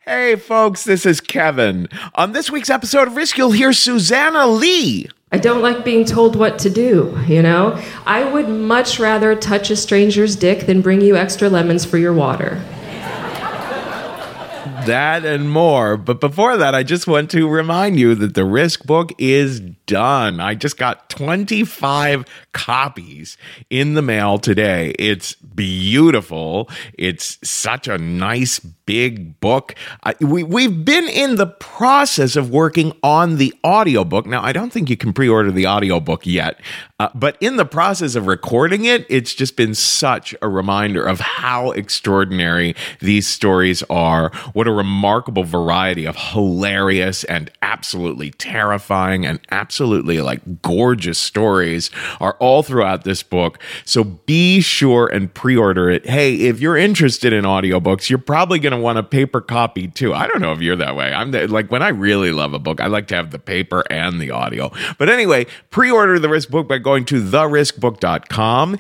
Hey folks, this is Kevin. On this week's episode of Risk, you'll hear Susanna Lee. I don't like being told what to do, you know? I would much rather touch a stranger's dick than bring you extra lemons for your water. That and more. But before that, I just want to remind you that the Risk book is done. I just got 25 copies in the mail today. It's beautiful. It's such a nice big book. We've been in the process of working on the audiobook. Now, I don't think you can pre-order the audiobook yet, but in the process of recording it, it's just been such a reminder of how extraordinary these stories are. What a remarkable variety of hilarious and absolutely terrifying and absolutely gorgeous stories are all throughout this book. So be sure and pre-order it. Hey, if you're interested in audiobooks, you're probably going to want a paper copy too. I don't know if you're that way. When I really love a book, I like to have the paper and the audio. But anyway, pre-order the Risk book by going to theriskbook.com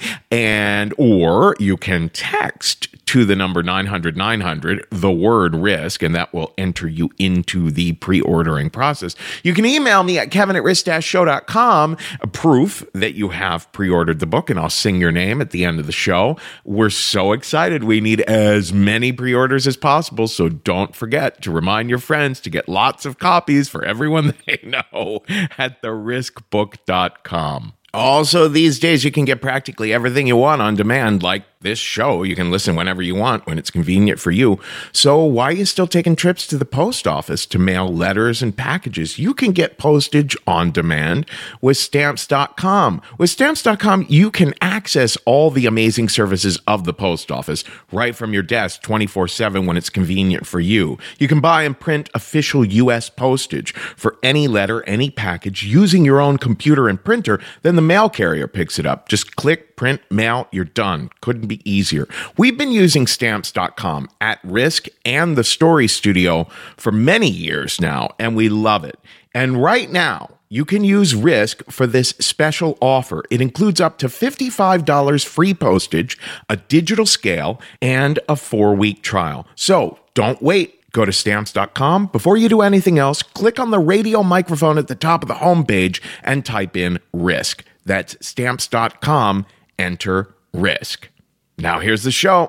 or you can text to the number 900-900, the word Risk, and that will enter you into the pre-ordering process. You can email me at kevin@risk-show.com, proof that you have pre-ordered the book, and I'll sing your name at the end of the show. We're so excited. We need as many pre-orders as possible, so don't forget to remind your friends to get lots of copies for everyone they know at theriskbook.com. Also, these days, you can get practically everything you want on demand, like this show. You can listen whenever you want, when it's convenient for you. So why are you still taking trips to the post office to mail letters and packages? You can get postage on demand with Stamps.com. With Stamps.com, you can access all the amazing services of the post office right from your desk 24/7 when it's convenient for you. You can buy and print official U.S. postage for any letter, any package, using your own computer and printer. Then the mail carrier picks it up. Just click, print, mail, you're done. Couldn't be easier. We've been using Stamps.com at Risk and the Story Studio for many years now, and we love it. And right now, you can use Risk for this special offer. It includes up to $55 free postage, a digital scale, and a 4-week trial. So don't wait. Go to Stamps.com. Before you do anything else, click on the radio microphone at the top of the homepage and type in Risk. That's Stamps.com. Enter Risk. Now here's the show.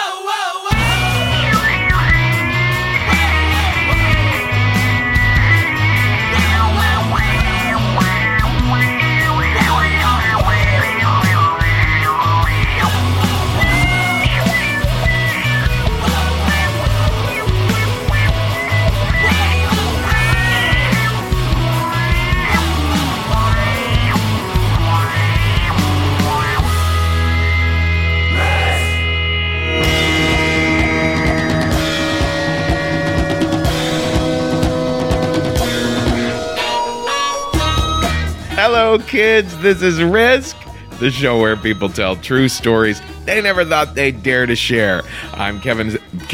Hello, kids. This is Risk, the show where people tell true stories they never thought they'd dare to share. I'm Kevin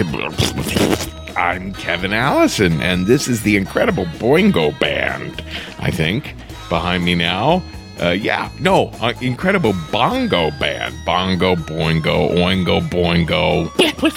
Allison, and this is the incredible Boingo Band, I think, behind me now. Incredible Bongo Band. Bongo, boingo, oingo, boingo.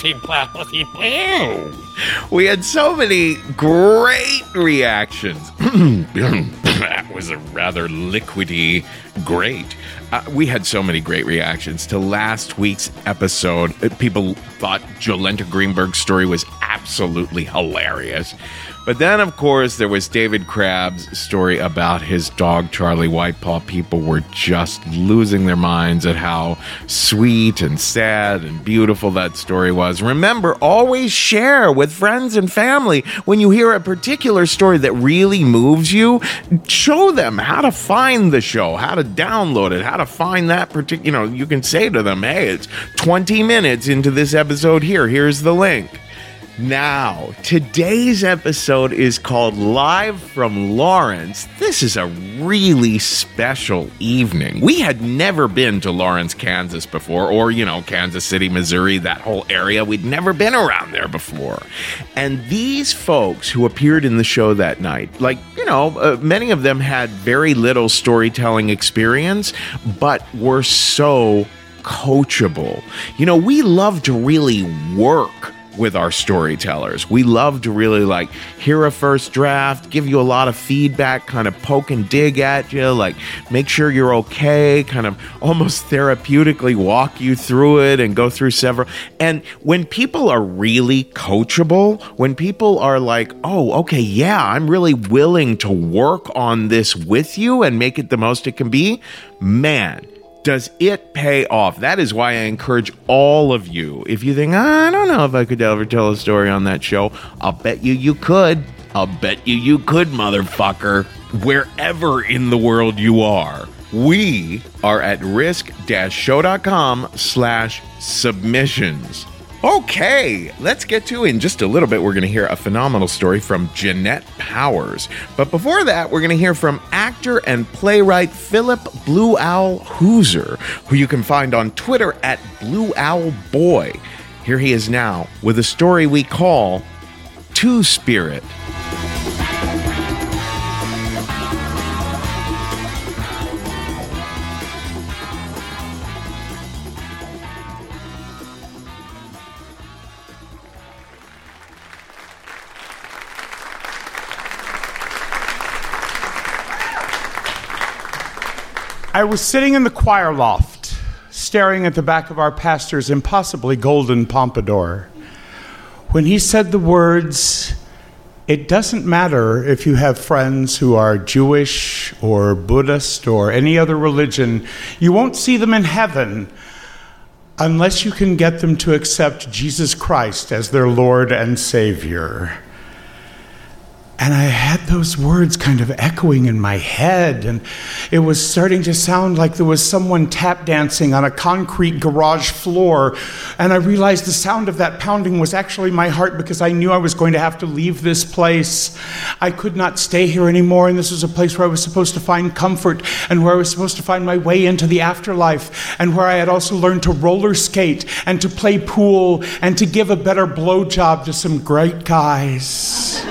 We had so many great reactions. That was a rather liquidy great. We had so many great reactions to last week's episode. People thought Jolenta Greenberg's story was absolutely hilarious. But then, of course, there was David Crabb's story about his dog, Charlie Whitepaw. People were just losing their minds at how sweet and sad and beautiful that story was. Remember, always share with friends and family. When you hear a particular story that really moves you, show them how to find the show, how to download it, how to find that particular, you can say to them, hey, it's 20 minutes into this episode here. Here's the link. Now, today's episode is called Live from Lawrence. This is a really special evening. We had never been to Lawrence, Kansas before, or, Kansas City, Missouri, that whole area. We'd never been around there before. And these folks who appeared in the show that night, many of them had very little storytelling experience, but were so coachable. We love to really work with our storytellers. We love to really like hear a first draft, give you a lot of feedback, kind of poke and dig at you, like make sure you're okay, kind of almost therapeutically walk you through it and go through several. And when people are really coachable, when people are like, oh, okay, yeah, I'm really willing to work on this with you and make it the most it can be, man, does it pay off. That is why I encourage all of you, if you think, I don't know if I could ever tell a story on that show, I'll bet you could. I'll bet you could, motherfucker. Wherever in the world you are, we are at risk-show.com/submissions. Okay, let's get to, in just a little bit, we're going to hear a phenomenal story from Jeanette Powers. But before that, we're going to hear from actor and playwright Philip Blue Owl Hooser, who you can find on Twitter at Blue Owl Boy. Here he is now with a story we call Two-Spirit. I was sitting in the choir loft, staring at the back of our pastor's impossibly golden pompadour, when he said the words, "It doesn't matter if you have friends who are Jewish or Buddhist or any other religion, you won't see them in heaven unless you can get them to accept Jesus Christ as their Lord and Savior." And I had those words kind of echoing in my head, and it was starting to sound like there was someone tap dancing on a concrete garage floor. And I realized the sound of that pounding was actually my heart, because I knew I was going to have to leave this place. I could not stay here anymore, and this was a place where I was supposed to find comfort, and where I was supposed to find my way into the afterlife, and where I had also learned to roller skate and to play pool and to give a better blowjob to some great guys.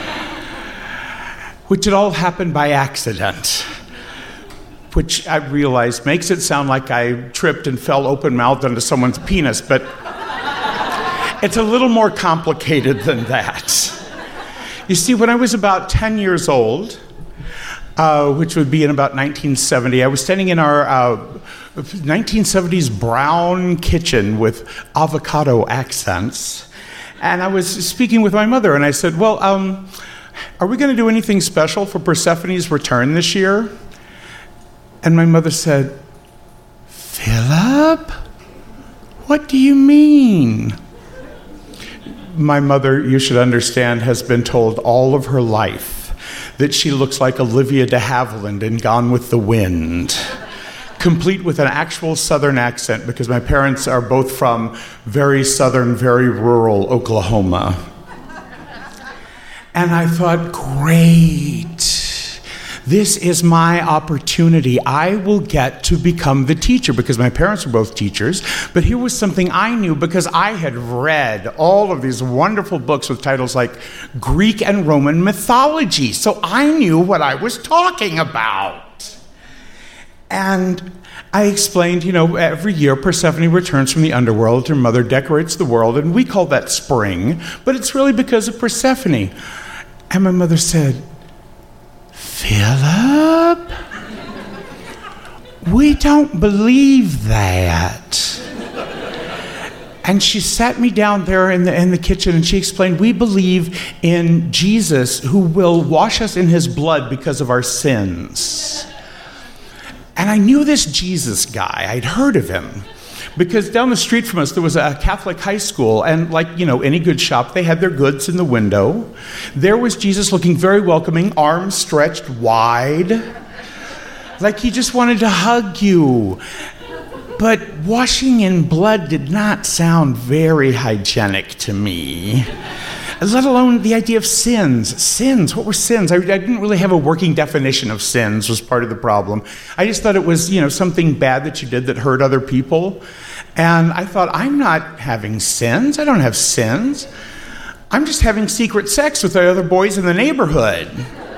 Which had all happened by accident, which I realized makes it sound like I tripped and fell open-mouthed onto someone's penis, but it's a little more complicated than that. You see, when I was about 10 years old, which would be in about 1970, I was standing in our 1970s brown kitchen with avocado accents, and I was speaking with my mother, and I said, well, are we going to do anything special for Persephone's return this year? And my mother said, Philip, what do you mean? My mother, you should understand, has been told all of her life that she looks like Olivia de Havilland in Gone with the Wind, complete with an actual Southern accent, because my parents are both from very Southern, very rural Oklahoma. And I thought, great, this is my opportunity. I will get to become the teacher, because my parents were both teachers. But here was something I knew, because I had read all of these wonderful books with titles like Greek and Roman mythology. So I knew what I was talking about. And I explained, every year Persephone returns from the underworld. Her mother decorates the world, and we call that spring. But it's really because of Persephone. And my mother said, Philip, we don't believe that. And she sat me down there in the kitchen, and she explained, we believe in Jesus, who will wash us in his blood because of our sins. And I knew this Jesus guy. I'd heard of him, because down the street from us there was a Catholic high school, and like, any good shop, they had their goods in the window. There was Jesus, looking very welcoming, arms stretched wide, like he just wanted to hug you. But washing in blood did not sound very hygienic to me, let alone the idea of sins. Sins, what were sins? I didn't really have a working definition of sins, was part of the problem. I just thought it was, something bad that you did that hurt other people. And I thought, I'm not having sins. I don't have sins. I'm just having secret sex with the other boys in the neighborhood.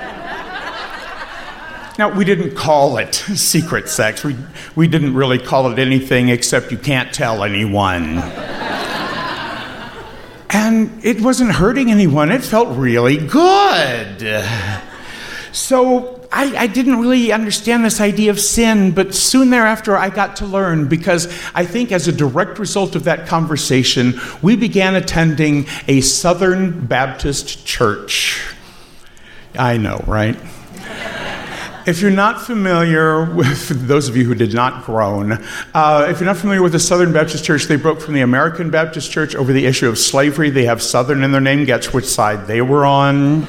Now, we didn't call it secret sex. We didn't really call it anything except you can't tell anyone. And And it wasn't hurting anyone. It felt really good. So I didn't really understand this idea of sin, but soon thereafter I got to learn, because I think as a direct result of that conversation, we began attending a Southern Baptist church. I know, right? If you're not familiar with, those of you who did not groan, if you're not familiar with the Southern Baptist Church, they broke from the American Baptist Church over the issue of slavery. They have Southern in their name. Guess which side they were on?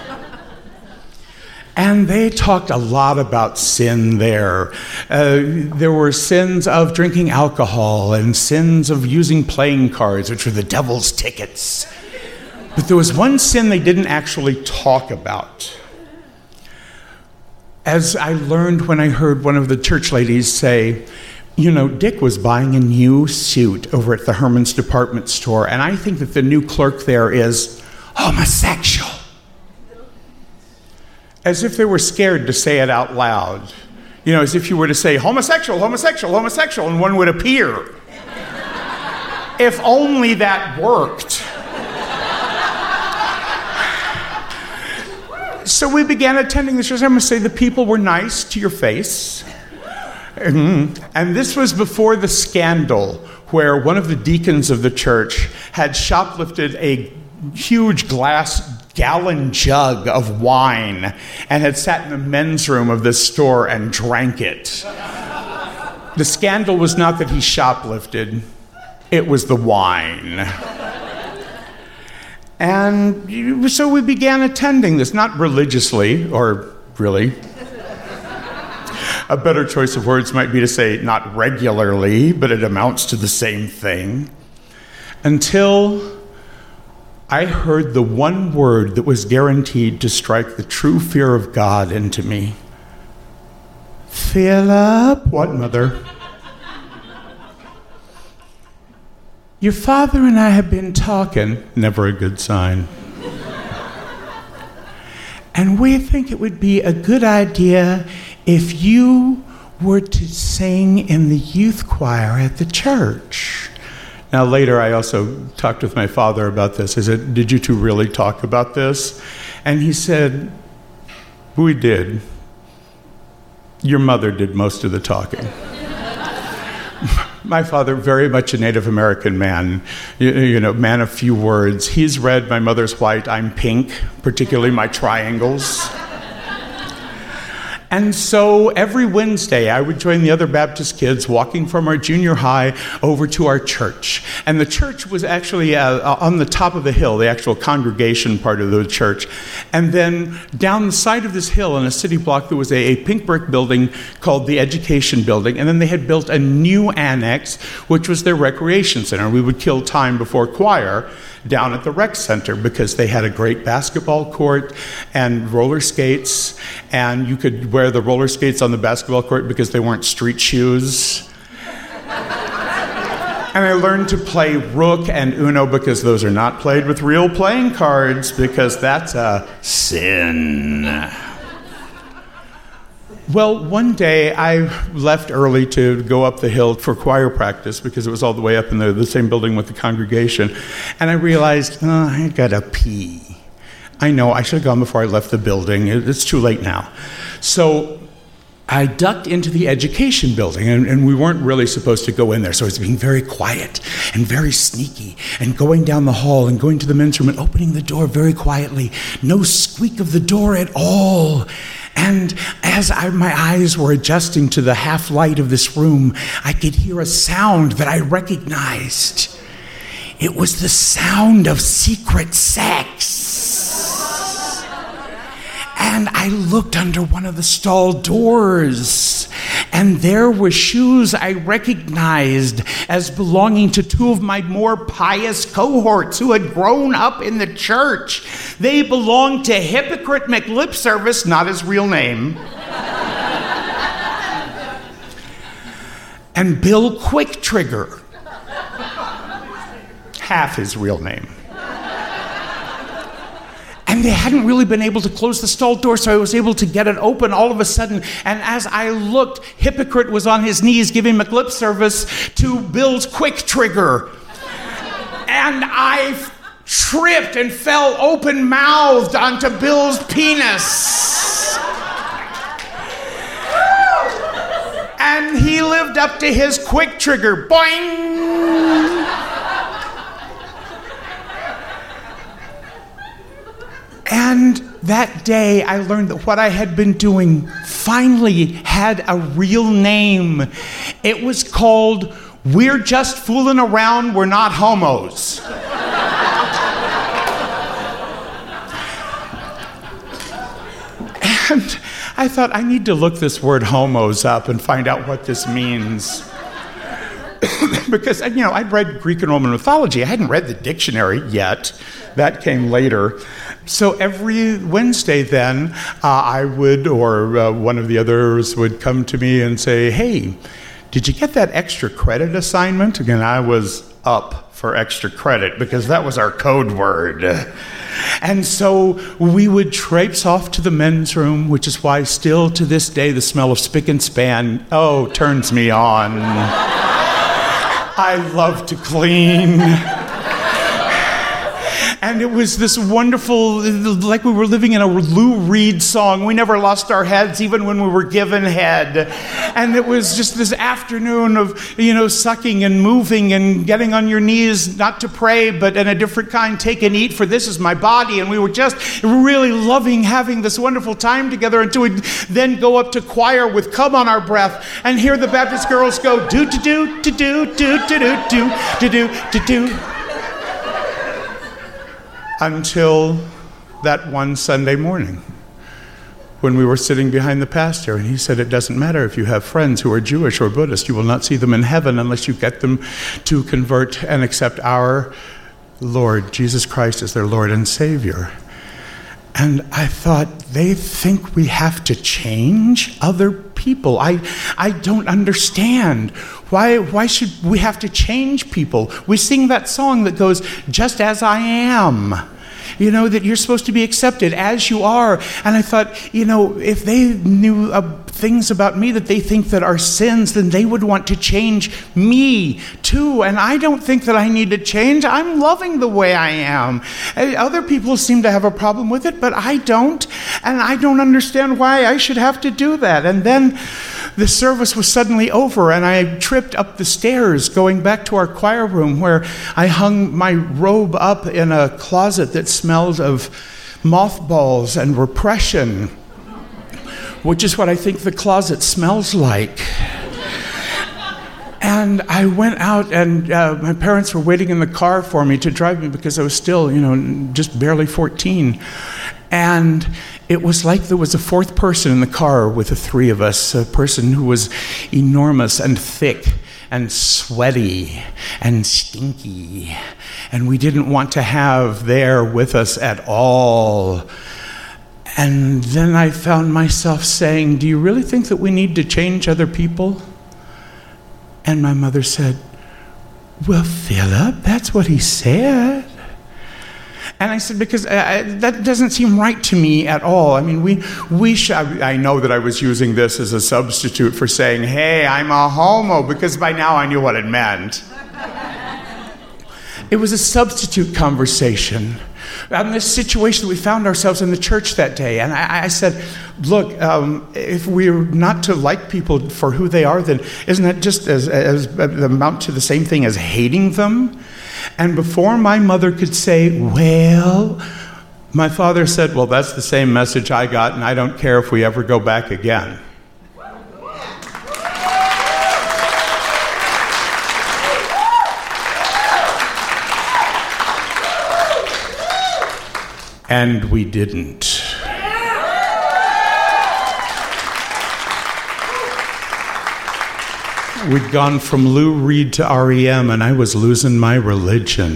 And they talked a lot about sin there. There were sins of drinking alcohol and sins of using playing cards, which were the devil's tickets. But there was one sin they didn't actually talk about. As I learned when I heard one of the church ladies say, Dick was buying a new suit over at the Herman's department store, and I think that the new clerk there is homosexual. As if they were scared to say it out loud. As if you were to say, homosexual, homosexual, homosexual, and one would appear. If only that worked. So we began attending the church. I must say the people were nice to your face. And this was before the scandal where one of the deacons of the church had shoplifted a huge gallon jug of wine and had sat in the men's room of this store and drank it. The scandal was not that he shoplifted, it was the wine. And so we began attending this, not religiously, or really. A better choice of words might be to say not regularly, but it amounts to the same thing. Until I heard the one word that was guaranteed to strike the true fear of God into me. Philip. What, Mother? Your father and I have been talking. Never a good sign. And we think it would be a good idea if you were to sing in the youth choir at the church. Now, later, I also talked with my father about this. I said, did you two really talk about this? And he said, we did. Your mother did most of the talking. My father, very much a Native American man, man of few words. He's red, my mother's white, I'm pink, particularly my triangles. And so every Wednesday, I would join the other Baptist kids walking from our junior high over to our church. And the church was actually on the top of the hill, the actual congregation part of the church. And then down the side of this hill in a city block, there was a pink brick building called the Education Building. And then they had built a new annex, which was their recreation center. We would kill time before choir down at the rec center because they had a great basketball court and roller skates, and you could wear the roller skates on the basketball court because they weren't street shoes. And I learned to play Rook and Uno because those are not played with real playing cards, because that's a sin. Well, one day I left early to go up the hill for choir practice because it was all the way up in the same building with the congregation. And I realized, I gotta pee. I know, I should have gone before I left the building. It's too late now. So I ducked into the Education Building, and we weren't really supposed to go in there. So I was being very quiet and very sneaky and going down the hall and going to the men's room and opening the door very quietly. No squeak of the door at all. And as my eyes were adjusting to the half light of this room, I could hear a sound that I recognized. It was the sound of secret sex. And I looked under one of the stall doors, and there were shoes I recognized as belonging to two of my more pious cohorts who had grown up in the church. They belonged to Hypocrite McLipservice, not his real name, and Bill Quicktrigger, half his real name. And they hadn't really been able to close the stall door, so I was able to get it open all of a sudden. And as I looked, Hypocrite was on his knees giving McLipservice to Bill's Quicktrigger. And I tripped and fell open-mouthed onto Bill's penis. And he lived up to his quick trigger. Boing! And that day, I learned that what I had been doing finally had a real name. It was called We're Just Fooling Around, We're Not Homos. And I thought, I need to look this word homos up and find out what this means. Because, I'd read Greek and Roman mythology. I hadn't read the dictionary yet. That came later. So every Wednesday then, I would, or one of the others would come to me and say, hey, did you get that extra credit assignment? Again, I was up for extra credit because that was our code word. And so we would traipse off to the men's room, which is why still to this day the smell of spick and span, turns me on. I love to clean. And it was this wonderful, like we were living in a Lou Reed song. We never lost our heads, even when we were given head. And it was just this afternoon of, sucking and moving and getting on your knees, not to pray, but in a different kind, take and eat, for this is my body. And we were just really loving having this wonderful time together until we'd then go up to choir with Come on Our Breath and hear the Baptist girls go, do-do-do, do-do, do-do-do, do-do, do-do. Until that one Sunday morning when we were sitting behind the pastor and he said, it doesn't matter if you have friends who are Jewish or Buddhist, you will not see them in heaven unless you get them to convert and accept our Lord Jesus Christ as their Lord and Savior. And I thought, they think we have to change other people. I don't understand. Why should we have to change people? We sing that song that goes, just as I am. That you're supposed to be accepted as you are. And I thought, if they knew things about me that they think that are sins, then they would want to change me too. And I don't think that I need to change. I'm loving the way I am. Other people seem to have a problem with it, but I don't. And I don't understand why I should have to do that. And then the service was suddenly over, and I tripped up the stairs going back to our choir room where I hung my robe up in a closet that smelled of mothballs and repression, which is what I think the closet smells like. And I went out, and my parents were waiting in the car for me to drive me because I was still, just barely 14. And it was like there was a fourth person in the car with the three of us, a person who was enormous and thick and sweaty and stinky, and we didn't want to have there with us at all. And then I found myself saying, do you really think that we need to change other people? And my mother said, well, Philip, that's what he said. And I said, because that doesn't seem right to me at all. I mean, I know that I was using this as a substitute for saying, hey, I'm a homo, because by now I knew what it meant. It was a substitute conversation on this situation that we found ourselves in the church that day. And I said, look, if we're not to like people for who they are, then isn't that just as amount to the same thing as hating them? And before my mother could say, well, my father said, well, that's the same message I got, and I don't care if we ever go back again. And we didn't. We'd gone from Lou Reed to REM, and I was losing my religion.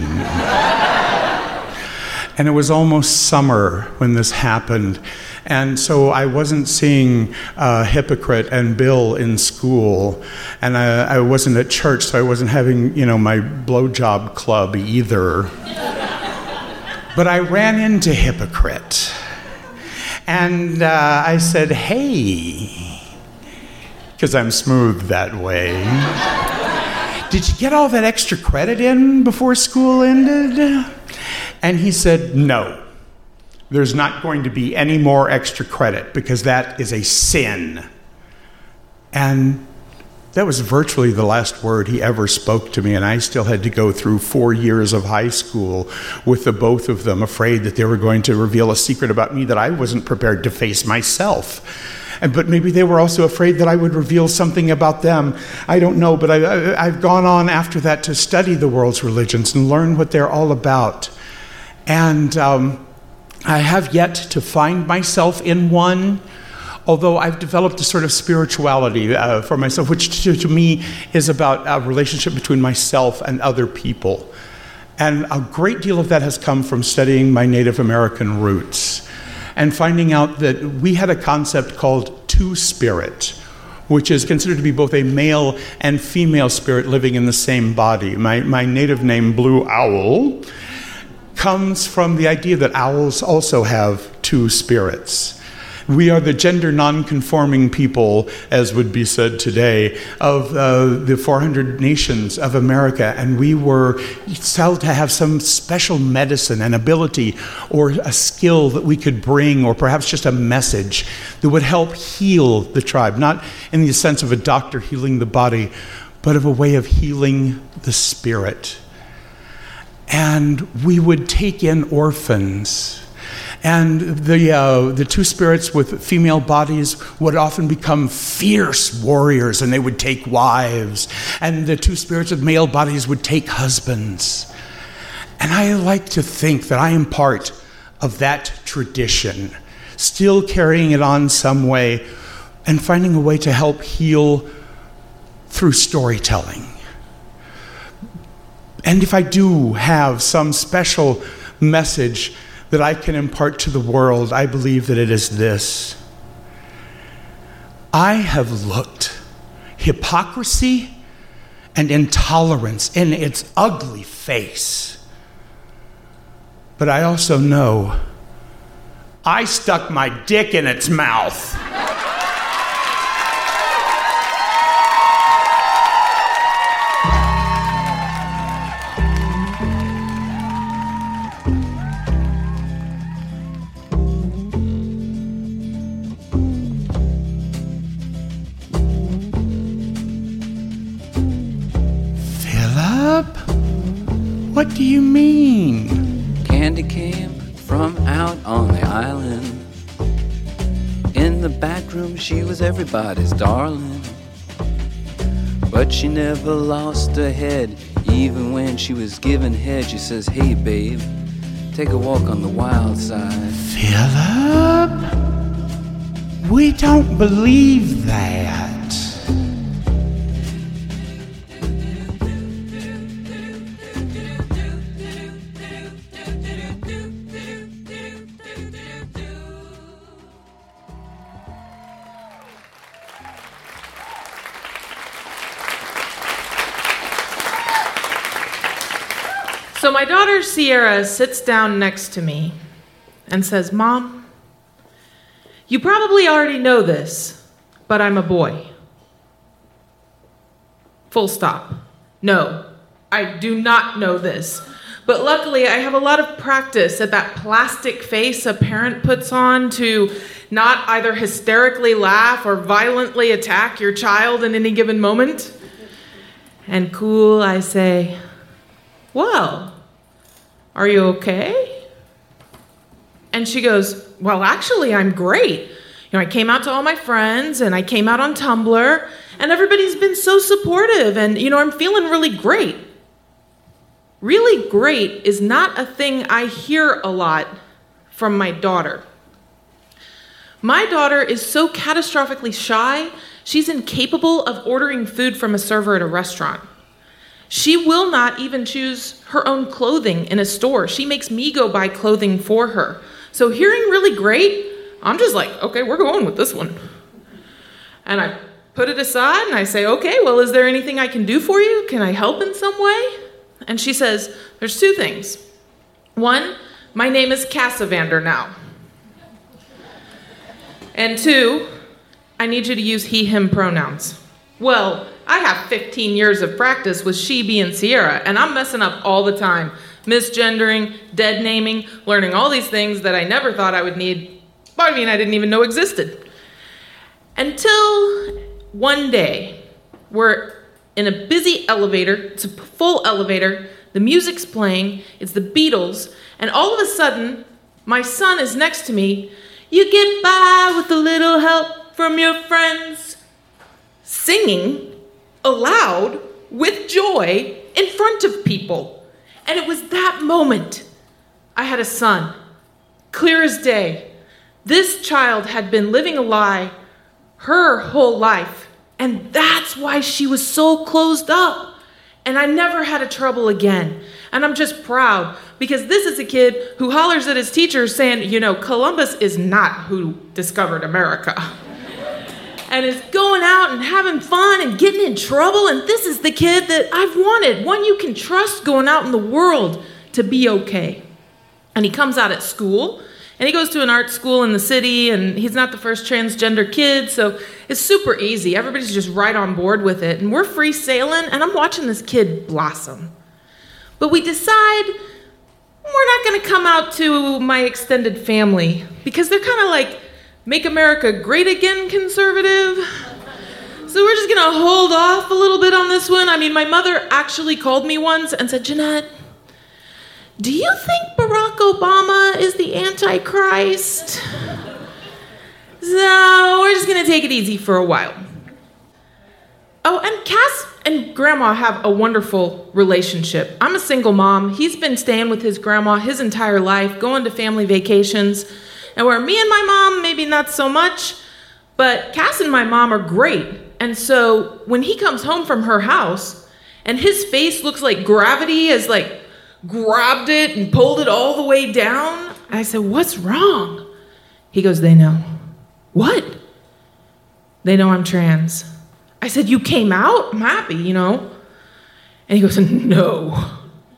And it was almost summer when this happened. And so I wasn't seeing Hypocrite and Bill in school. And I wasn't at church, so I wasn't having, my blowjob club either. But I ran into Hypocrite. And I said, hey, because I'm smooth that way. Did you get all that extra credit in before school ended? And he said, no, there's not going to be any more extra credit because that is a sin. And that was virtually the last word he ever spoke to me, and I still had to go through 4 years of high school with the both of them, afraid that they were going to reveal a secret about me that I wasn't prepared to face myself. But maybe they were also afraid that I would reveal something about them. I don't know, but I've gone on after that to study the world's religions and learn what they're all about. And I have yet to find myself in one, although I've developed a sort of spirituality for myself, which to me is about a relationship between myself and other people. And a great deal of that has come from studying my Native American roots and finding out that we had a concept called two-spirit, which is considered to be both a male and female spirit living in the same body. My native name, Blue Owl, comes from the idea that owls also have two spirits. We are the gender non-conforming people, as would be said today, of the 400 nations of America, and we were felt to have some special medicine and ability or a skill that we could bring, or perhaps just a message that would help heal the tribe, not in the sense of a doctor healing the body, but of a way of healing the spirit. And we would take in orphans. And the two spirits with female bodies would often become fierce warriors, and they would take wives. And the two spirits with male bodies would take husbands. And I like to think that I am part of that tradition, still carrying it on some way and finding a way to help heal through storytelling. And if I do have some special message that I can impart to the world, I believe that it is this. I have looked hypocrisy and intolerance in its ugly face. But I also know I stuck my dick in its mouth. What do you mean? Candy came from out on the island. In the back room she was everybody's darling. But she never lost her head. Even when she was giving head, she says, hey babe, take a walk on the wild side. Philip, we don't believe that. So my daughter Sierra sits down next to me and says, Mom, you probably already know this, but I'm a boy. Full stop. No, I do not know this. But luckily, I have a lot of practice at that plastic face a parent puts on to not either hysterically laugh or violently attack your child in any given moment. And cool, I say, well, are you okay? And she goes, well, actually, I'm great. I came out to all my friends, and I came out on Tumblr, and everybody's been so supportive, and, I'm feeling really great. Really great is not a thing I hear a lot from my daughter. My daughter is so catastrophically shy, she's incapable of ordering food from a server at a restaurant. She will not even choose her own clothing in a store. She makes me go buy clothing for her. So hearing really great, I'm just like, okay, we're going with this one. And I put it aside and I say, okay, well, is there anything I can do for you? Can I help in some way? And she says, there's two things. One, my name is Cassavander now. And two, I need you to use he, him pronouns. Well, I have 15 years of practice with she, be, and Sierra, and I'm messing up all the time. misgendering, dead naming, learning all these things that I never thought I would need. I didn't even know existed. Until one day, we're in a busy elevator, it's a full elevator, the music's playing, it's the Beatles, and all of a sudden, my son is next to me. You get by with a little help from your friends. Singing aloud with joy in front of people. And it was that moment I had a son, clear as day. This child had been living a lie her whole life, and that's why she was so closed up. And I never had a trouble again. And I'm just proud because this is a kid who hollers at his teacher saying, Columbus is not who discovered America. And is going out and having fun and getting in trouble. And this is the kid that I've wanted, one you can trust going out in the world to be okay. And he comes out at school, and he goes to an art school in the city, and he's not the first transgender kid, so it's super easy. Everybody's just right on board with it. And we're free sailing, and I'm watching this kid blossom. But we decide we're not going to come out to my extended family because they're kind of like, Make America Great Again conservative. So we're just going to hold off a little bit on this one. My mother actually called me once and said, Jeanette, do you think Barack Obama is the Antichrist? So we're just going to take it easy for a while. Oh, and Cass and Grandma have a wonderful relationship. I'm a single mom. He's been staying with his grandma his entire life, going to family vacations. And where me and my mom, maybe not so much, but Cass and my mom are great. And so when he comes home from her house and his face looks like gravity has grabbed it and pulled it all the way down, I said, what's wrong? He goes, they know. What? They know I'm trans. I said, you came out? I'm happy, And he goes, no.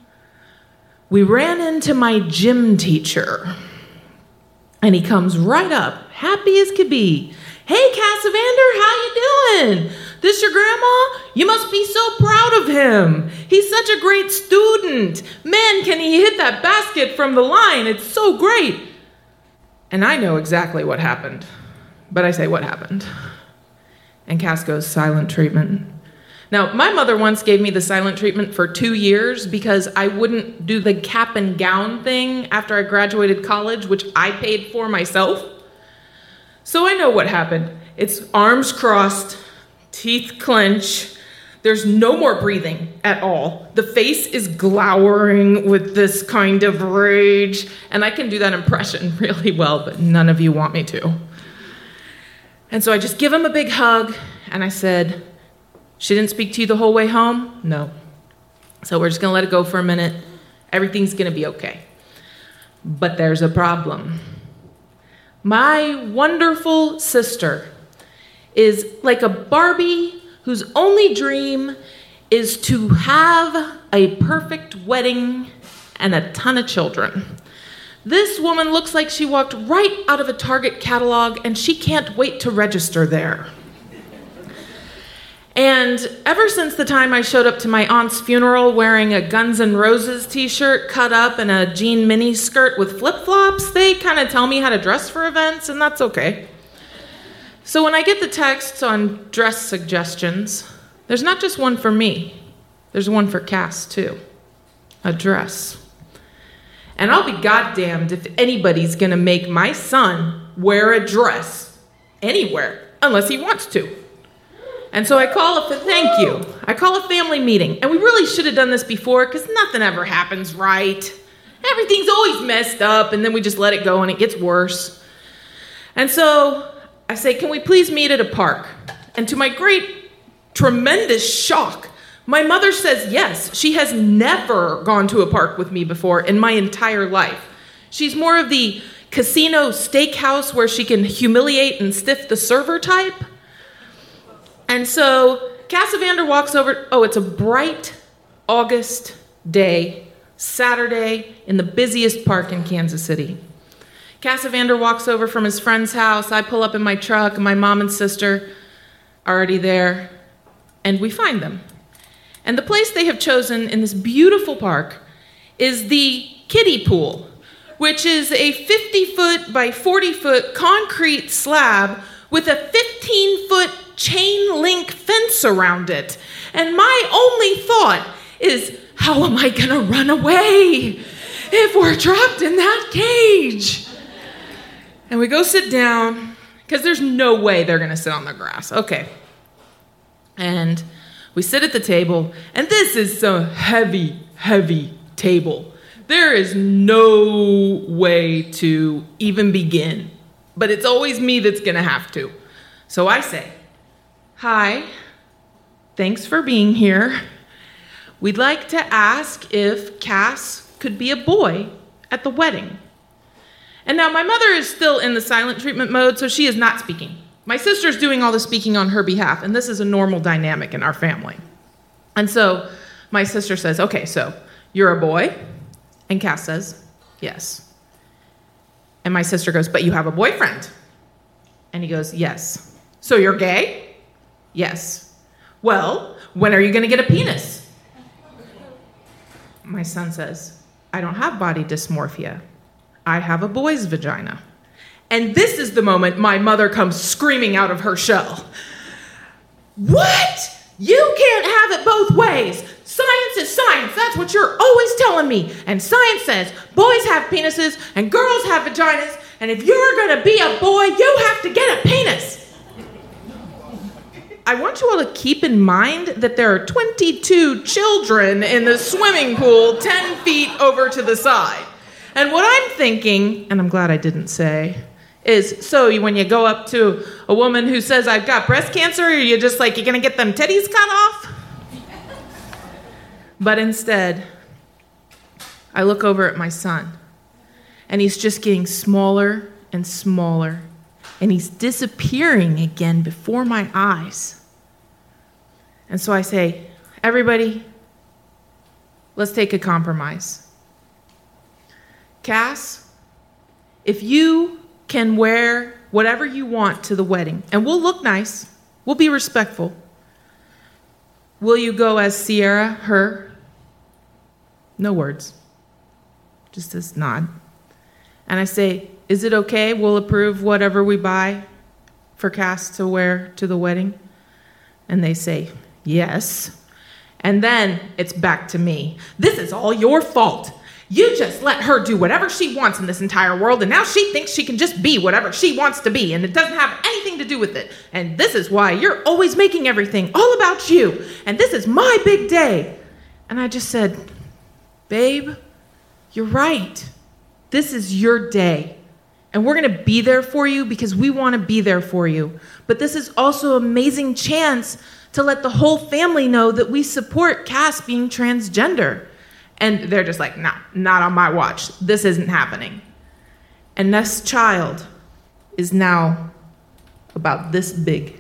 We ran into my gym teacher. And he comes right up, happy as could be. Hey, Cassavander, how you doing? This your grandma? You must be so proud of him. He's such a great student. Man, can he hit that basket from the line? It's so great. And I know exactly what happened. But I say, what happened? And Cass goes, silent treatment. Now, my mother once gave me the silent treatment for 2 years because I wouldn't do the cap and gown thing after I graduated college, which I paid for myself. So I know what happened. It's arms crossed, teeth clench. There's no more breathing at all. The face is glowering with this kind of rage. And I can do that impression really well, but none of you want me to. And so I just give him a big hug, and I said, she didn't speak to you the whole way home? No. So we're just going to let it go for a minute. Everything's going to be okay. But there's a problem. My wonderful sister is like a Barbie whose only dream is to have a perfect wedding and a ton of children. This woman looks like she walked right out of a Target catalog, and she can't wait to register there. And ever since the time I showed up to my aunt's funeral wearing a Guns N' Roses t-shirt cut up and a jean mini skirt with flip-flops, they kind of tell me how to dress for events, and that's okay. So when I get the texts on dress suggestions, there's not just one for me. There's one for Cass, too. A dress. And I'll be goddamned if anybody's going to make my son wear a dress anywhere unless he wants to. And so I call a family meeting. And we really should have done this before because nothing ever happens right. Everything's always messed up, and then we just let it go and it gets worse. And so I say, can we please meet at a park? And to my great, tremendous shock, my mother says yes. She has never gone to a park with me before in my entire life. She's more of the casino steakhouse where she can humiliate and stiff the server type. And so Cassavander walks over. Oh, it's a bright August day, Saturday, in the busiest park in Kansas City. Cassavander walks over from his friend's house. I pull up in my truck, and my mom and sister are already there, and we find them. And the place they have chosen in this beautiful park is the kiddie pool, which is a 50-foot by 40-foot concrete slab with a 15-foot chain link fence around it. And my only thought is, how am I gonna run away if we're trapped in that cage? And we go sit down, because there's no way they're gonna sit on the grass. Okay. And we sit at the table, and this is a heavy, heavy table. There is no way to even begin, but it's always me that's gonna have to. So I say, hi, thanks for being here. We'd like to ask if Cass could be a boy at the wedding. And now my mother is still in the silent treatment mode, so she is not speaking. My sister's doing all the speaking on her behalf, and this is a normal dynamic in our family. And so my sister says, okay, so you're a boy? And Cass says, yes. And my sister goes, but you have a boyfriend? And he goes, yes. So you're gay? Yes. Well, when are you going to get a penis? My son says, I don't have body dysmorphia. I have a boy's vagina. And this is the moment my mother comes screaming out of her shell. What? You can't have it both ways. Science is science. That's what you're always telling me. And science says boys have penises and girls have vaginas. And if you're going to be a boy, you have to get a penis. I want you all to keep in mind that there are 22 children in the swimming pool 10 feet over to the side. And what I'm thinking, and I'm glad I didn't say, is, so when you go up to a woman who says, I've got breast cancer, or you're just like, you're going to get them titties cut off? But instead, I look over at my son, and he's just getting smaller and smaller, and he's disappearing again before my eyes. And so I say, everybody, let's take a compromise. Cass, if you can wear whatever you want to the wedding, and we'll look nice, we'll be respectful. Will you go as Sierra, her? No words, just this nod. And I say, is it okay? We'll approve whatever we buy for Cass to wear to the wedding? And they say, yes. And then it's back to me. This is all your fault. You just let her do whatever she wants in this entire world, and now she thinks she can just be whatever she wants to be, and it doesn't have anything to do with it. And this is why you're always making everything all about you, and this is my big day. And I just said, babe, you're right. This is your day, and we're going to be there for you because we want to be there for you. But this is also an amazing chance to let the whole family know that we support Cass being transgender. And they're just like, no, not on my watch. This isn't happening. And this child is now about this big.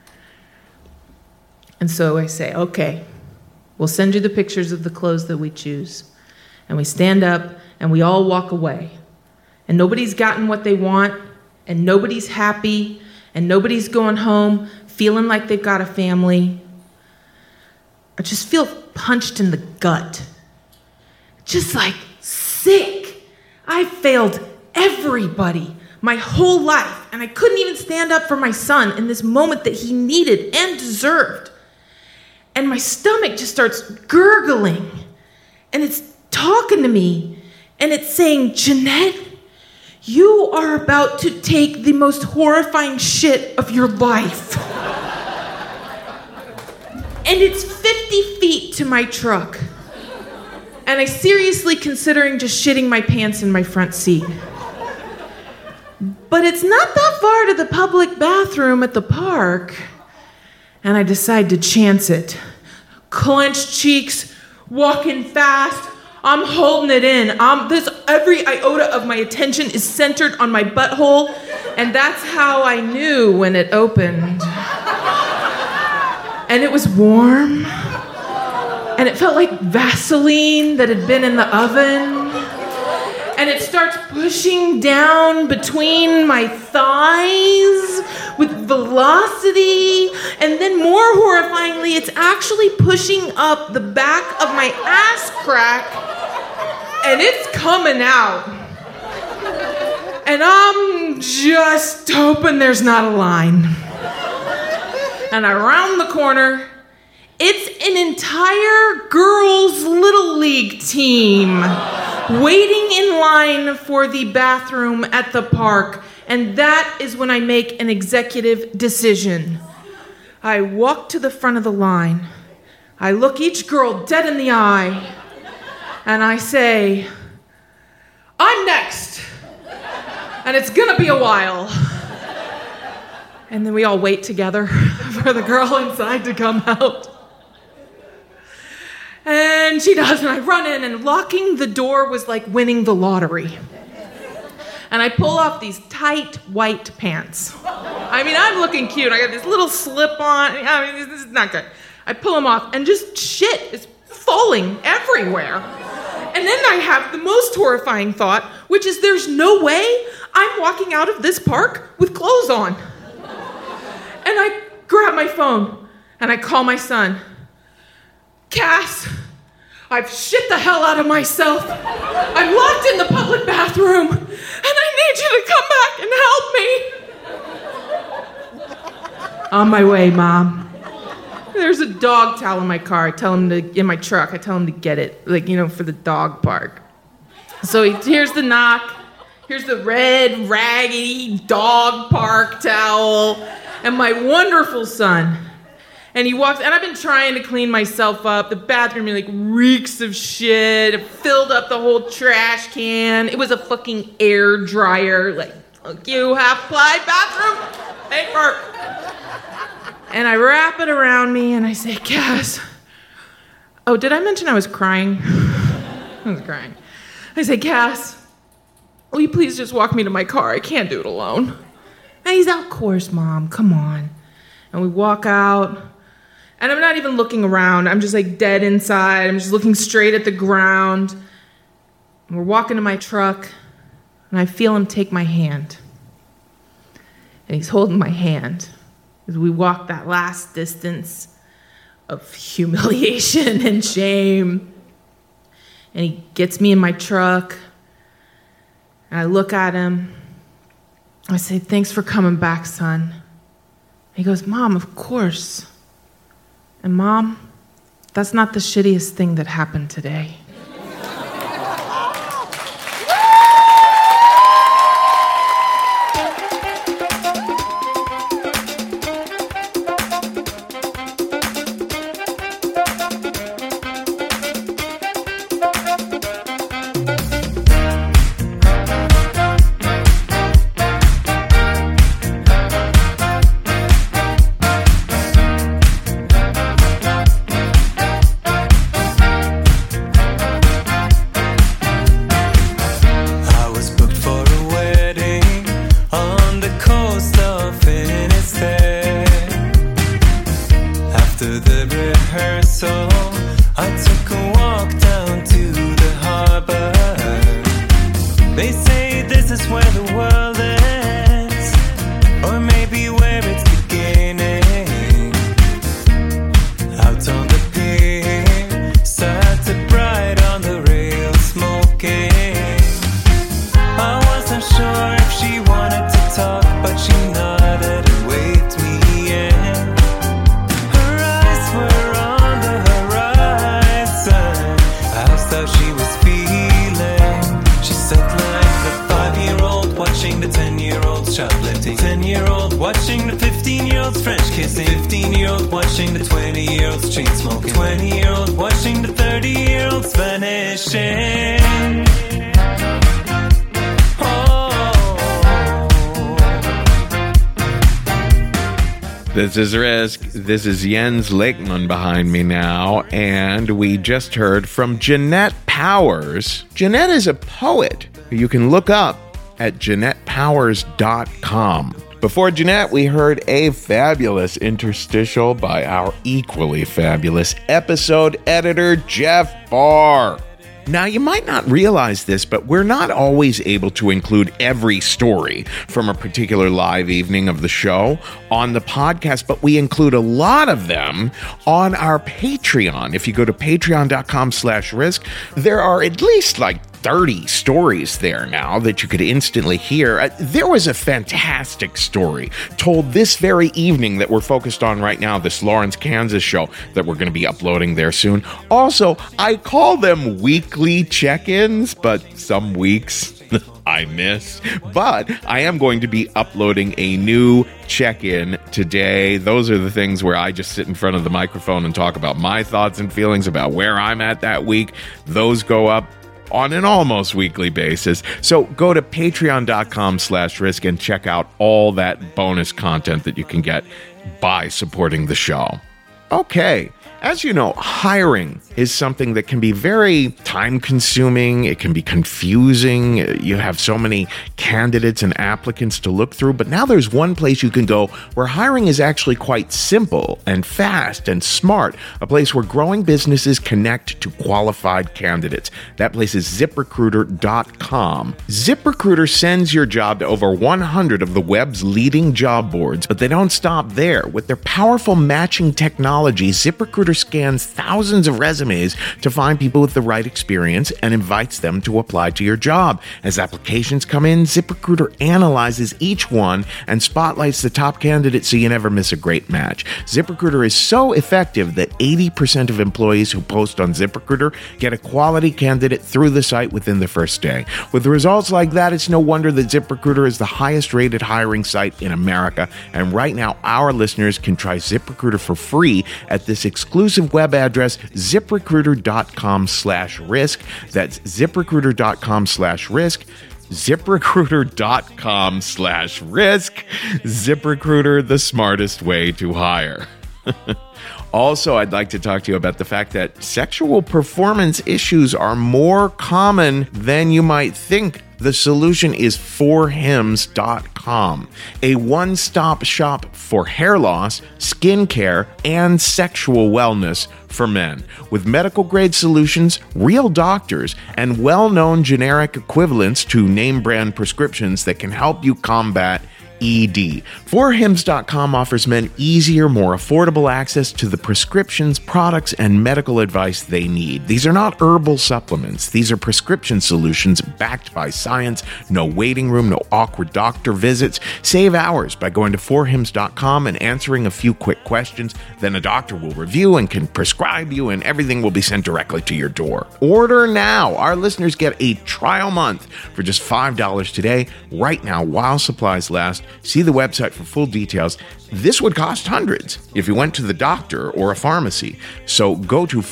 And so I say, okay, we'll send you the pictures of the clothes that we choose. And we stand up and we all walk away. And nobody's gotten what they want, and nobody's happy, and nobody's going home feeling like they've got a family. I just feel punched in the gut. Just like sick. I failed everybody my whole life, and I couldn't even stand up for my son in this moment that he needed and deserved. And my stomach just starts gurgling, and it's talking to me, and it's saying, Jeanette, you are about to take the most horrifying shit of your life. And it's 50 feet to my truck. And I'm seriously considering just shitting my pants in my front seat. But it's not that far to the public bathroom at the park. And I decide to chance it. Clenched cheeks, walking fast. I'm holding it in. Every iota of my attention is centered on my butthole. And that's how I knew when it opened. And it was warm. And it felt like Vaseline that had been in the oven. And it starts pushing down between my thighs with velocity. And then more horrifyingly, it's actually pushing up the back of my ass crack and it's coming out. And I'm just hoping there's not a line. And I round the corner. It's an entire girls' Little League team waiting in line for the bathroom at the park. And that is when I make an executive decision. I walk to the front of the line. I look each girl dead in the eye. And I say, I'm next. And it's gonna be a while. And then we all wait together for the girl inside to come out. And she does, and I run in, and locking the door was like winning the lottery. And I pull off these tight white pants. I mean, I'm looking cute. I got this little slip on. I mean, this is not good. I pull them off, and just shit is falling everywhere. And then I have the most horrifying thought, which is there's no way I'm walking out of this park with clothes on. And I grab my phone, and I call my son. Cass, I've shit the hell out of myself. I'm locked in the public bathroom, and I need you to come back and help me. On my way, Mom. There's a dog towel in my car. I tell him in my truck, I tell him to get it, for the dog park. So here's the knock. Here's the red, raggedy dog park towel. And my wonderful son. And he walks, and I've been trying to clean myself up. The bathroom reeks of shit. It filled up the whole trash can. It was a fucking air dryer. Fuck you, half-ply bathroom paper. And I wrap it around me, and I say, Cass. Oh, did I mention I was crying? I was crying. I say, Cass, will you please just walk me to my car? I can't do it alone. And he's, of course, Mom, come on. And we walk out. And I'm not even looking around. I'm just dead inside. I'm just looking straight at the ground. And we're walking to my truck, and I feel him take my hand. And he's holding my hand as we walk that last distance of humiliation and shame. And he gets me in my truck, and I look at him. I say, thanks for coming back, son. He goes, Mom, of course. And Mom, that's not the shittiest thing that happened today. This is Risk. This is Jens Lakeman behind me now, and we just heard from Jeanette Powers. Jeanette is a poet who you can look up at JeanettePowers.com. Before Jeanette, we heard a fabulous interstitial by our equally fabulous episode editor, Jeff Barr. Now, you might not realize this, but we're not always able to include every story from a particular live evening of the show on the podcast, but we include a lot of them on our Patreon. If you go to patreon.com/risk, there are at least 30 stories there now that you could instantly hear. There was a fantastic story told this very evening that we're focused on right now, this Lawrence, Kansas show that we're going to be uploading there soon. Also, I call them weekly check-ins, but some weeks I miss. But I am going to be uploading a new check-in today. Those are the things where I just sit in front of the microphone and talk about my thoughts and feelings about where I'm at that week. Those go up on an almost weekly basis. So go to patreon.com/risk and check out all that bonus content that you can get by supporting the show. Okay. As you know, hiring is something that can be very time-consuming. It can be confusing. You have so many candidates and applicants to look through. But now there's one place you can go where hiring is actually quite simple and fast and smart. A place where growing businesses connect to qualified candidates. That place is ZipRecruiter.com. ZipRecruiter sends your job to over 100 of the web's leading job boards, but they don't stop there. With their powerful matching technology, ZipRecruiter scans thousands of resumes to find people with the right experience and invites them to apply to your job. As applications come in, ZipRecruiter analyzes each one and spotlights the top candidates so you never miss a great match. ZipRecruiter is so effective that 80% of employees who post on ZipRecruiter get a quality candidate through the site within the first day. With results like that, it's no wonder that ZipRecruiter is the highest rated hiring site in America. And right now, our listeners can try ZipRecruiter for free at this exclusive web address, ZipRecruiter.com/risk. That's ZipRecruiter.com/risk. ZipRecruiter.com/risk. ZipRecruiter, the smartest way to hire. Also, I'd like to talk to you about the fact that sexual performance issues are more common than you might think. The solution is forhims.com, a one-stop shop for hair loss, skincare, and sexual wellness for men. With medical-grade solutions, real doctors, and well-known generic equivalents to name-brand prescriptions that can help you combat ED. Forhims.com offers men easier, more affordable access to the prescriptions, products, and medical advice they need. These are not herbal supplements. These are prescription solutions backed by science. No waiting room, no awkward doctor visits. Save hours by going to forhims.com and answering a few quick questions. Then a doctor will review and can prescribe you, and everything will be sent directly to your door. Order now. Our listeners get a trial month for just $5 today, right now, while supplies last. See the website for full details. This would cost hundreds if you went to the doctor or a pharmacy. So go to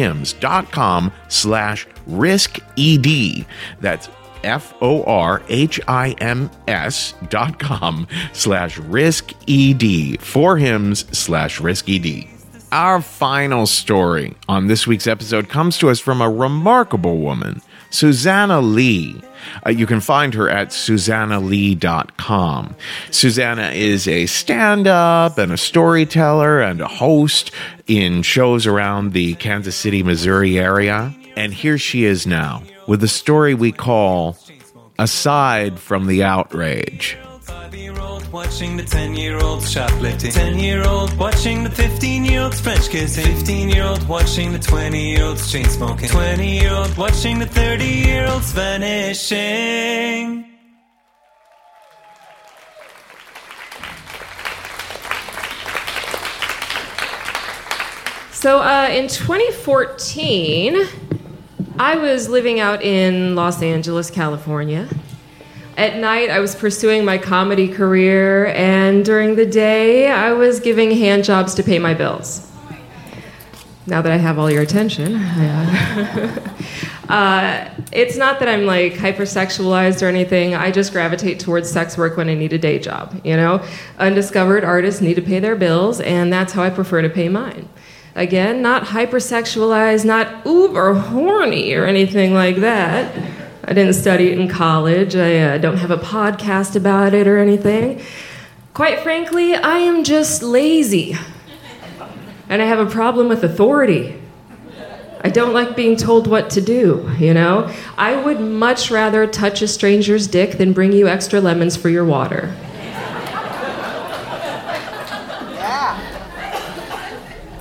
forhims.com/risked. That's forhims.com/risked. forhims/risked. Our final story on this week's episode comes to us from a remarkable woman, Susanna Lee. You can find her at SusannaLee.com. Susanna is a stand-up and a storyteller and a host in shows around the Kansas City, Missouri area. And here she is now with a story we call Aside from the Outrage. 5-year-old watching the 10-year-old shoplifting. 10-year-old watching the 15-year-old's French kissing. 15-year-old watching the 20-yearolds chain smoking. 20-year-old watching the 30-year-olds vanishing. So in 2014, I was living out in Los Angeles, California. At night, I was pursuing my comedy career, and during the day, I was giving hand jobs to pay my bills. Now that I have all your attention. It's not that I'm like hypersexualized or anything. I just gravitate towards sex work when I need a day job, you know? Undiscovered artists need to pay their bills, and that's how I prefer to pay mine. Again, not hypersexualized, not uber horny or anything like that. I didn't study it in college. I don't have a podcast about it or anything. Quite frankly, I am just lazy. And I have a problem with authority. I don't like being told what to do, you know? I would much rather touch a stranger's dick than bring you extra lemons for your water.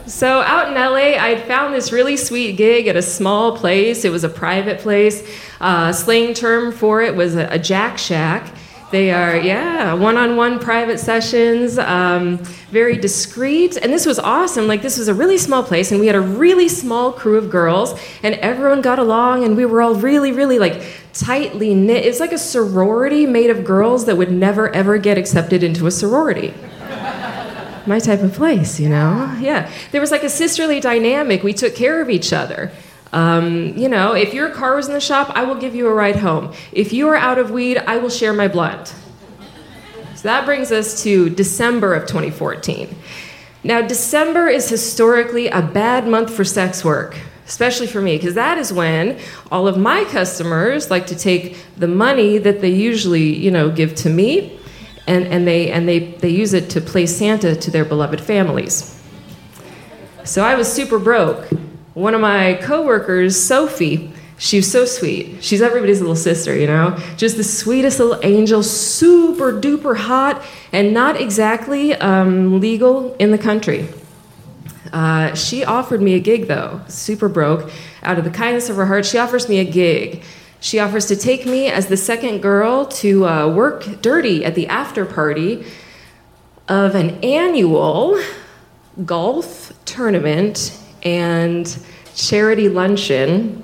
So out in LA, I'd found this really sweet gig at a small place. It was a private place. Slang term for it was a Jack Shack. They are, one-on-one private sessions, very discreet. And this was awesome. Like, this was a really small place, and we had a really small crew of girls, and everyone got along, and we were all really, really, like, tightly knit. It was like a sorority made of girls that would never, ever get accepted into a sorority. My type of place, you know? Yeah. There was like a sisterly dynamic. We took care of each other. If your car was in the shop, I will give you a ride home. If you are out of weed, I will share my blunt. So that brings us to December of 2014. Now, December is historically a bad month for sex work, especially for me, because that is when all of my customers like to take the money that they usually, give to me, and they use it to play Santa to their beloved families. So I was super broke. One of my coworkers, Sophie, she was so sweet. She's everybody's little sister, just the sweetest little angel, super duper hot, and not exactly legal in the country. She offered me a gig, though, super broke. Out of the kindness of her heart, she offers me a gig. She offers to take me as the second girl to work dirty at the after party of an annual golf tournament and charity luncheon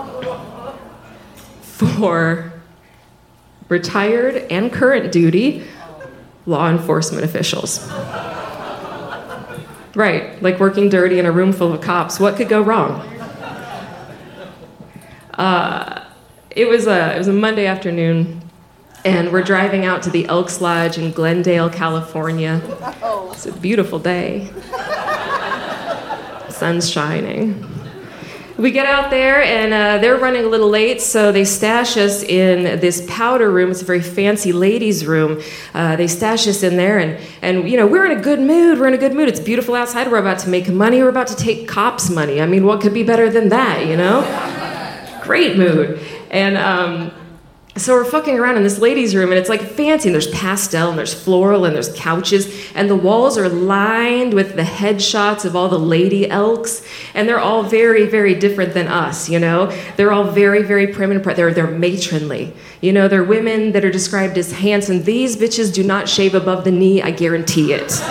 for retired and current duty law enforcement officials. Right, like working dirty in a room full of cops. What could go wrong? It was a Monday afternoon, and we're driving out to the Elks Lodge in Glendale, California. It's a beautiful day. Sun's shining. We get out there, and they're running a little late, so they stash us in this powder room. It's a very fancy ladies' room. They stash us in there, and we're in a good mood. We're in a good mood. It's beautiful outside. We're about to make money. We're about to take cops' money. I mean, what could be better than that, Great mood. And so we're fucking around in this ladies' room, and it's like fancy, and there's pastel, and there's floral, and there's couches, and the walls are lined with the headshots of all the lady elks, and they're all very, very different than us, They're all very, very prim and they're matronly. They're women that are described as handsome. These bitches do not shave above the knee, I guarantee it.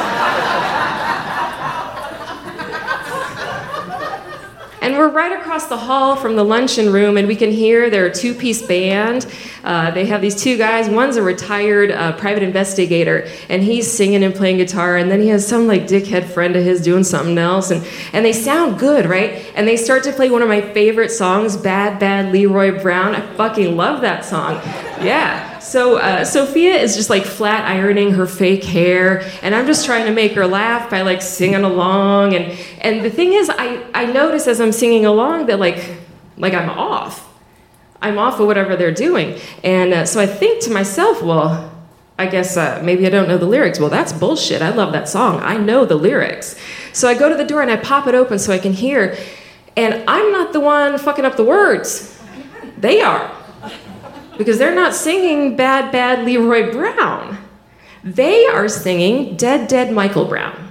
And we're right across the hall from the luncheon room, and we can hear their two-piece band. They have these two guys. One's a retired private investigator, and he's singing and playing guitar, and then he has some dickhead friend of his doing something else, and they sound good, right? And they start to play one of my favorite songs, Bad Bad Leroy Brown. I fucking love that song. Yeah. So Sophia is just flat ironing her fake hair, and I'm just trying to make her laugh by singing along. And the thing is, I notice as I'm singing along that I'm off. I'm off of whatever they're doing. And so I think to myself, well, I guess maybe I don't know the lyrics. Well, that's bullshit. I love that song. I know the lyrics. So I go to the door and I pop it open so I can hear. And I'm not the one fucking up the words. They are. Because they're not singing Bad Bad Leroy Brown. They are singing Dead Dead Michael Brown.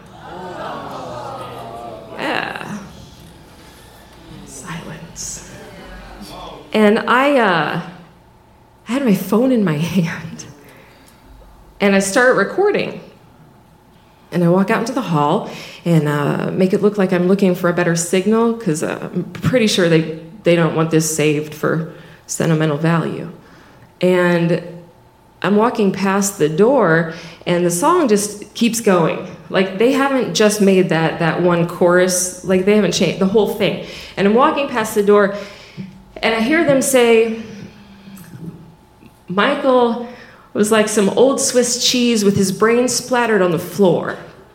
Yeah. Silence. And I had my phone in my hand. And I start recording. And I walk out into the hall and make it look like I'm looking for a better signal, because I'm pretty sure they don't want this saved for sentimental value. And I'm walking past the door, and the song just keeps going. They haven't just made that one chorus. They haven't changed the whole thing. And I'm walking past the door, and I hear them say, Michael was like some old Swiss cheese with his brains splattered on the floor.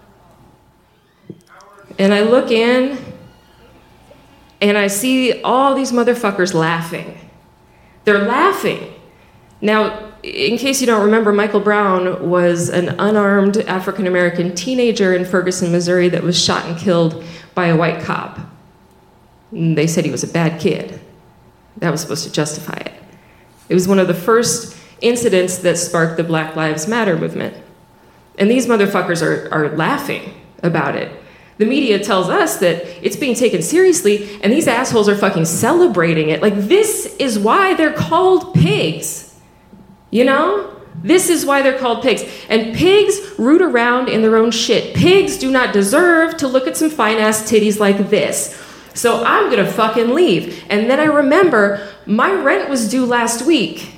And I look in, and I see all these motherfuckers laughing. They're laughing. Now, in case you don't remember, Michael Brown was an unarmed African-American teenager in Ferguson, Missouri that was shot and killed by a white cop. And they said he was a bad kid. That was supposed to justify it. It was one of the first incidents that sparked the Black Lives Matter movement. And these motherfuckers are laughing about it. The media tells us that it's being taken seriously, and these assholes are fucking celebrating it. Like, this is why they're called pigs. You know? This is why they're called pigs. And pigs root around in their own shit. Pigs do not deserve to look at some fine-ass titties like this. So I'm gonna fucking leave. And then I remember my rent was due last week.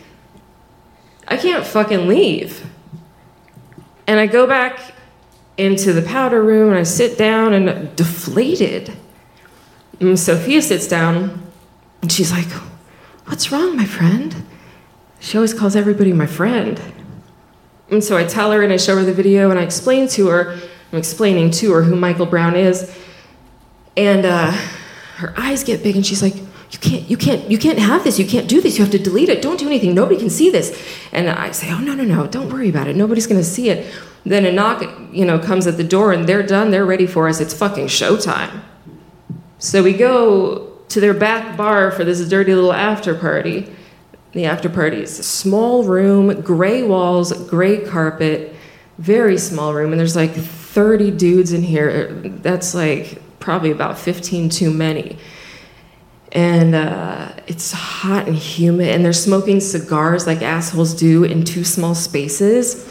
I can't fucking leave. And I go back into the powder room and I sit down and deflated. And Sophia sits down and she's like, "What's wrong, my friend?" She always calls everybody my friend. And so I tell her and I show her the video and I explain to her, I'm explaining to her who Michael Brown is. And her eyes get big and she's like, you can't have this. You can't do this. You have to delete it. Don't do anything. Nobody can see this. And I say, oh, no. Don't worry about it. Nobody's going to see it. Then a knock, comes at the door and they're done. They're ready for us. It's fucking showtime. So we go to their back bar for this dirty little after party. The after party is a small room, gray walls, gray carpet, very small room. And there's like 30 dudes in here. That's like probably about 15 too many. And it's hot and humid, and they're smoking cigars like assholes do in two small spaces.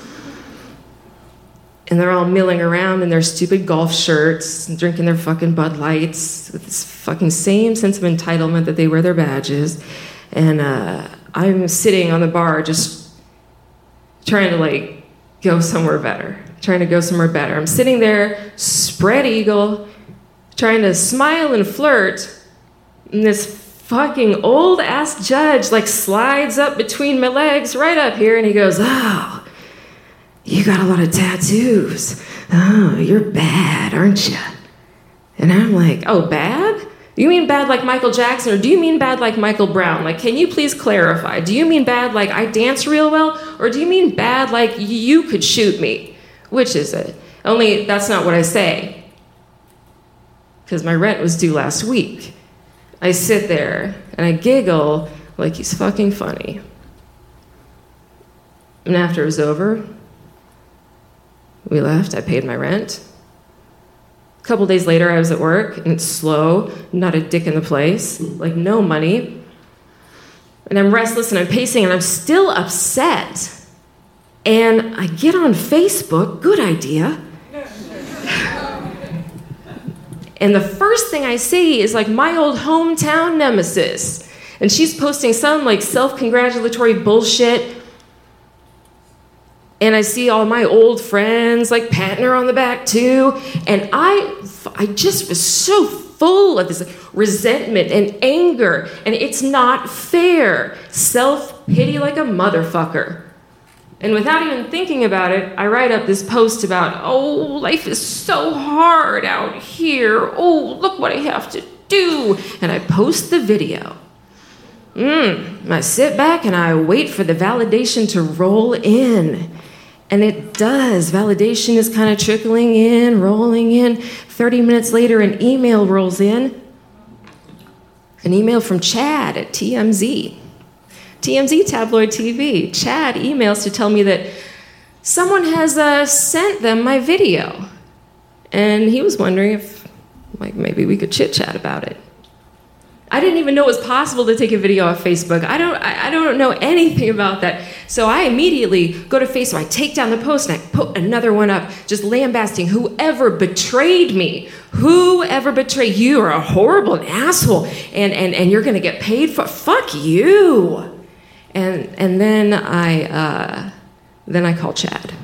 And they're all milling around in their stupid golf shirts, and drinking their fucking Bud Lights with this fucking same sense of entitlement that they wear their badges. And I'm sitting on the bar just trying to go somewhere better. I'm sitting there, spread eagle, trying to smile and flirt. And this fucking old ass judge slides up between my legs right up here and he goes, "Oh, you got a lot of tattoos. Oh, you're bad, aren't you?" And I'm like, "Oh, bad? You mean bad like Michael Jackson, or do you mean bad like Michael Brown? Can you please clarify? Do you mean bad like I dance real well, or do you mean bad like you could shoot me? Which is it?" Only that's not what I say, because my rent was due last week. I sit there and I giggle like he's fucking funny. And after it was over, we left. I paid my rent. A couple days later, I was at work, and it's slow, not a dick in the place, no money. And I'm restless, and I'm pacing, and I'm still upset. And I get on Facebook, good idea. And the first thing I see is my old hometown nemesis. And she's posting some self-congratulatory bullshit. And I see all my old friends patting her on the back too. And I just was so full of this resentment and anger. And it's not fair. Self-pity like a motherfucker. And without even thinking about it, I write up this post about, oh, life is so hard out here. Oh, look what I have to do. And I post the video. I sit back and I wait for the validation to roll in. And it does. Validation is kind of trickling in, rolling in. 30 minutes later, an email rolls in. An email from Chad at TMZ. TMZ Tabloid TV. Chad emails to tell me that someone has sent them my video. And he was wondering if maybe we could chit-chat about it. I didn't even know it was possible to take a video off Facebook. I don't know anything about that. So I immediately go to Facebook, I take down the post, and I put another one up, just lambasting whoever betrayed me. Whoever betrayed you are a horrible asshole, and you're gonna get paid for fuck you. And then I call Chad.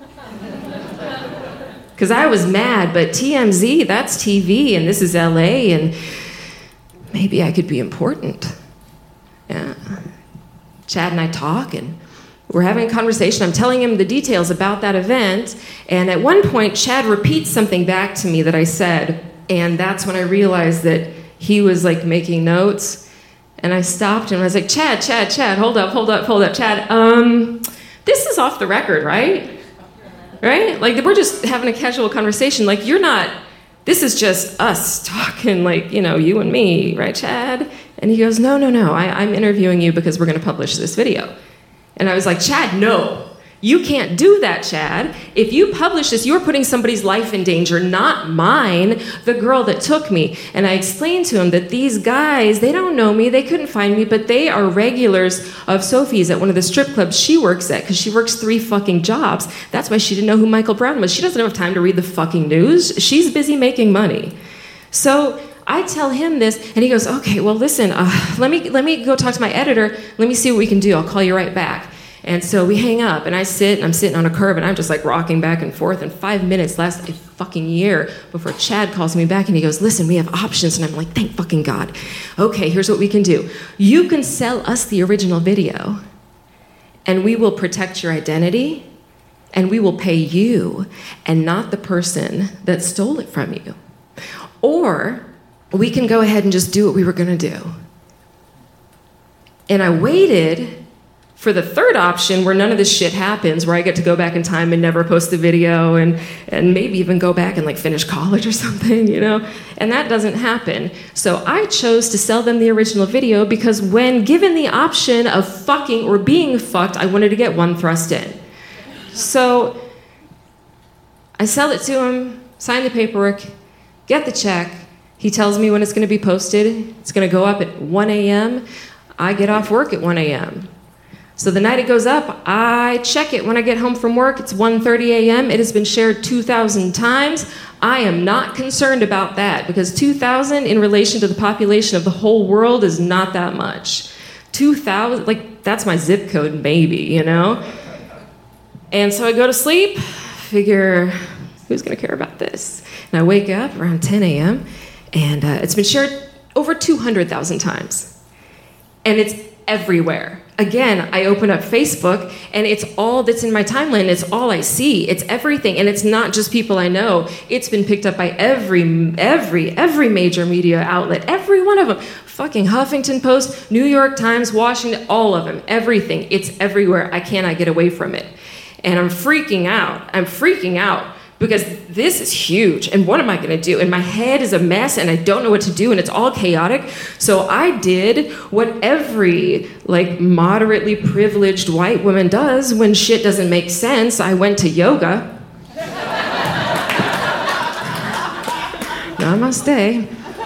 Because I was mad, but TMZ, that's TV, and this is LA, and maybe I could be important. Yeah. Chad and I talk, and we're having a conversation. I'm telling him the details about that event, and at one point, Chad repeats something back to me that I said, and that's when I realized that he was making notes. And I stopped and I was like, Chad, hold up, Chad. This is off the record, right? Right? We're just having a casual conversation. You're not, this is just us talking, you and me, right, Chad? And he goes, no, I'm interviewing you because we're going to publish this video. And I was like, Chad, no. You can't do that, Chad. If you publish this, you're putting somebody's life in danger, not mine, the girl that took me. And I explained to him that these guys, they don't know me, they couldn't find me, but they are regulars of Sophie's at one of the strip clubs she works at, because she works 3 fucking jobs. That's why she didn't know who Michael Brown was. She doesn't have time to read the fucking news. She's busy making money. So I tell him this, and he goes, okay, well, listen, let me go talk to my editor. Let me see what we can do. I'll call you right back. And so we hang up, and I'm sitting on a curb, and I'm just like rocking back and forth, and 5 minutes lasts a fucking year before Chad calls me back, and he goes, listen, we have options. And I'm like, thank fucking God. Okay, here's what we can do. You can sell us the original video, and we will protect your identity, and we will pay you, and not the person that stole it from you. Or we can go ahead and just do what we were gonna do. And I waited for the third option, where none of this shit happens, where I get to go back in time and never post the video, and maybe even go back and like finish college or something, you know? And that doesn't happen. So I chose to sell them the original video because when given the option of fucking or being fucked, I wanted to get one thrust in. So I sell it to him, sign the paperwork, get the check. He tells me when it's gonna be posted. It's gonna go up at 1 a.m. I get off work at 1 a.m. So the night it goes up, I check it when I get home from work. It's 1:30 a.m. It has been shared 2,000 times. I am not concerned about that because 2,000 in relation to the population of the whole world is not that much. 2,000, like that's my zip code maybe, you know? And so I go to sleep, figure, who's gonna care about this? And I wake up around 10 a.m. and it's been shared over 200,000 times. And it's everywhere. Again, I open up Facebook and it's all that's in my timeline. It's all I see. It's everything. And it's not just people I know. It's been picked up by every major media outlet. Every one of them. Fucking Huffington Post, New York Times, Washington, all of them. Everything. It's everywhere. I cannot get away from it. And I'm freaking out. Because this is huge, and what am I gonna do? And my head is a mess, and I don't know what to do, and it's all chaotic. So I did what every moderately privileged white woman does when shit doesn't make sense. I went to yoga. Namaste.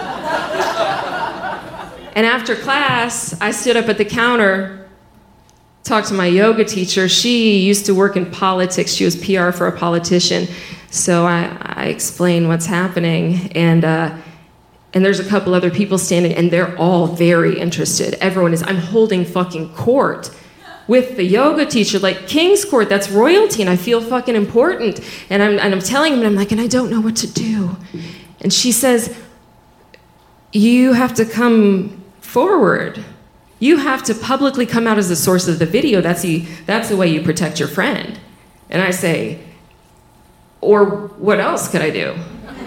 And after class, I stood up at the counter, talked to my yoga teacher. She used to work in politics. She was PR for a politician. So I explain what's happening, and there's a couple other people standing, and they're all very interested. Everyone is. I'm holding fucking court with the yoga teacher, like King's Court. That's royalty, and I feel fucking important. And I'm telling him, and I'm like, and I don't know what to do. And she says, you have to come forward. You have to publicly come out as the source of the video. That's the way you protect your friend. And I say, or what else could I do?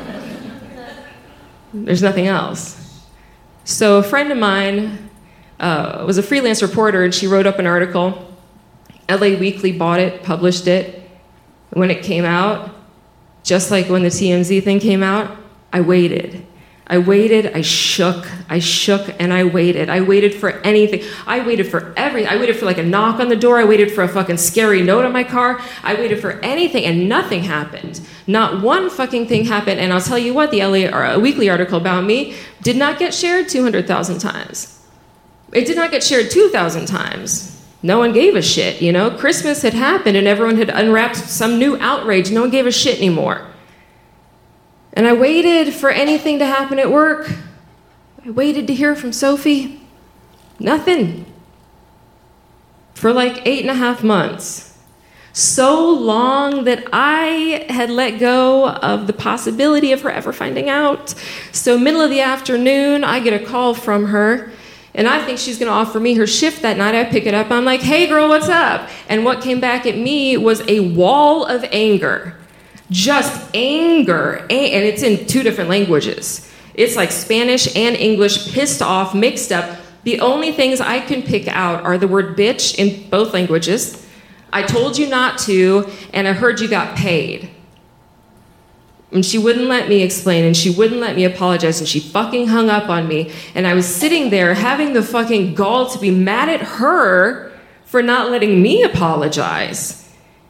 There's nothing else. So a friend of mine was a freelance reporter, and she wrote up an article. LA Weekly bought it, published it. When it came out, just like when the TMZ thing came out, I waited, I shook, and I waited. I waited for anything. I waited for everything. I waited for a knock on the door. I waited for a fucking scary note on my car. I waited for anything, and nothing happened. Not one fucking thing happened, and I'll tell you what, the LA Weekly article about me did not get shared 200,000 times. It did not get shared 2,000 times. No one gave a shit, you know? Christmas had happened, and everyone had unwrapped some new outrage. No one gave a shit anymore. And I waited for anything to happen at work. I waited to hear from Sophie. Nothing. For 8.5 months. So long that I had let go of the possibility of her ever finding out. So middle of the afternoon, I get a call from her, and I think she's going to offer me her shift that night. I pick it up. I'm like, hey, girl, what's up? And what came back at me was a wall of anger. Just anger, and it's in 2 different languages. It's like Spanish and English, pissed off, mixed up. The only things I can pick out are the word bitch in both languages. I told you not to, and I heard you got paid. And she wouldn't let me explain, and she wouldn't let me apologize, and she fucking hung up on me. And I was sitting there having the fucking gall to be mad at her for not letting me apologize.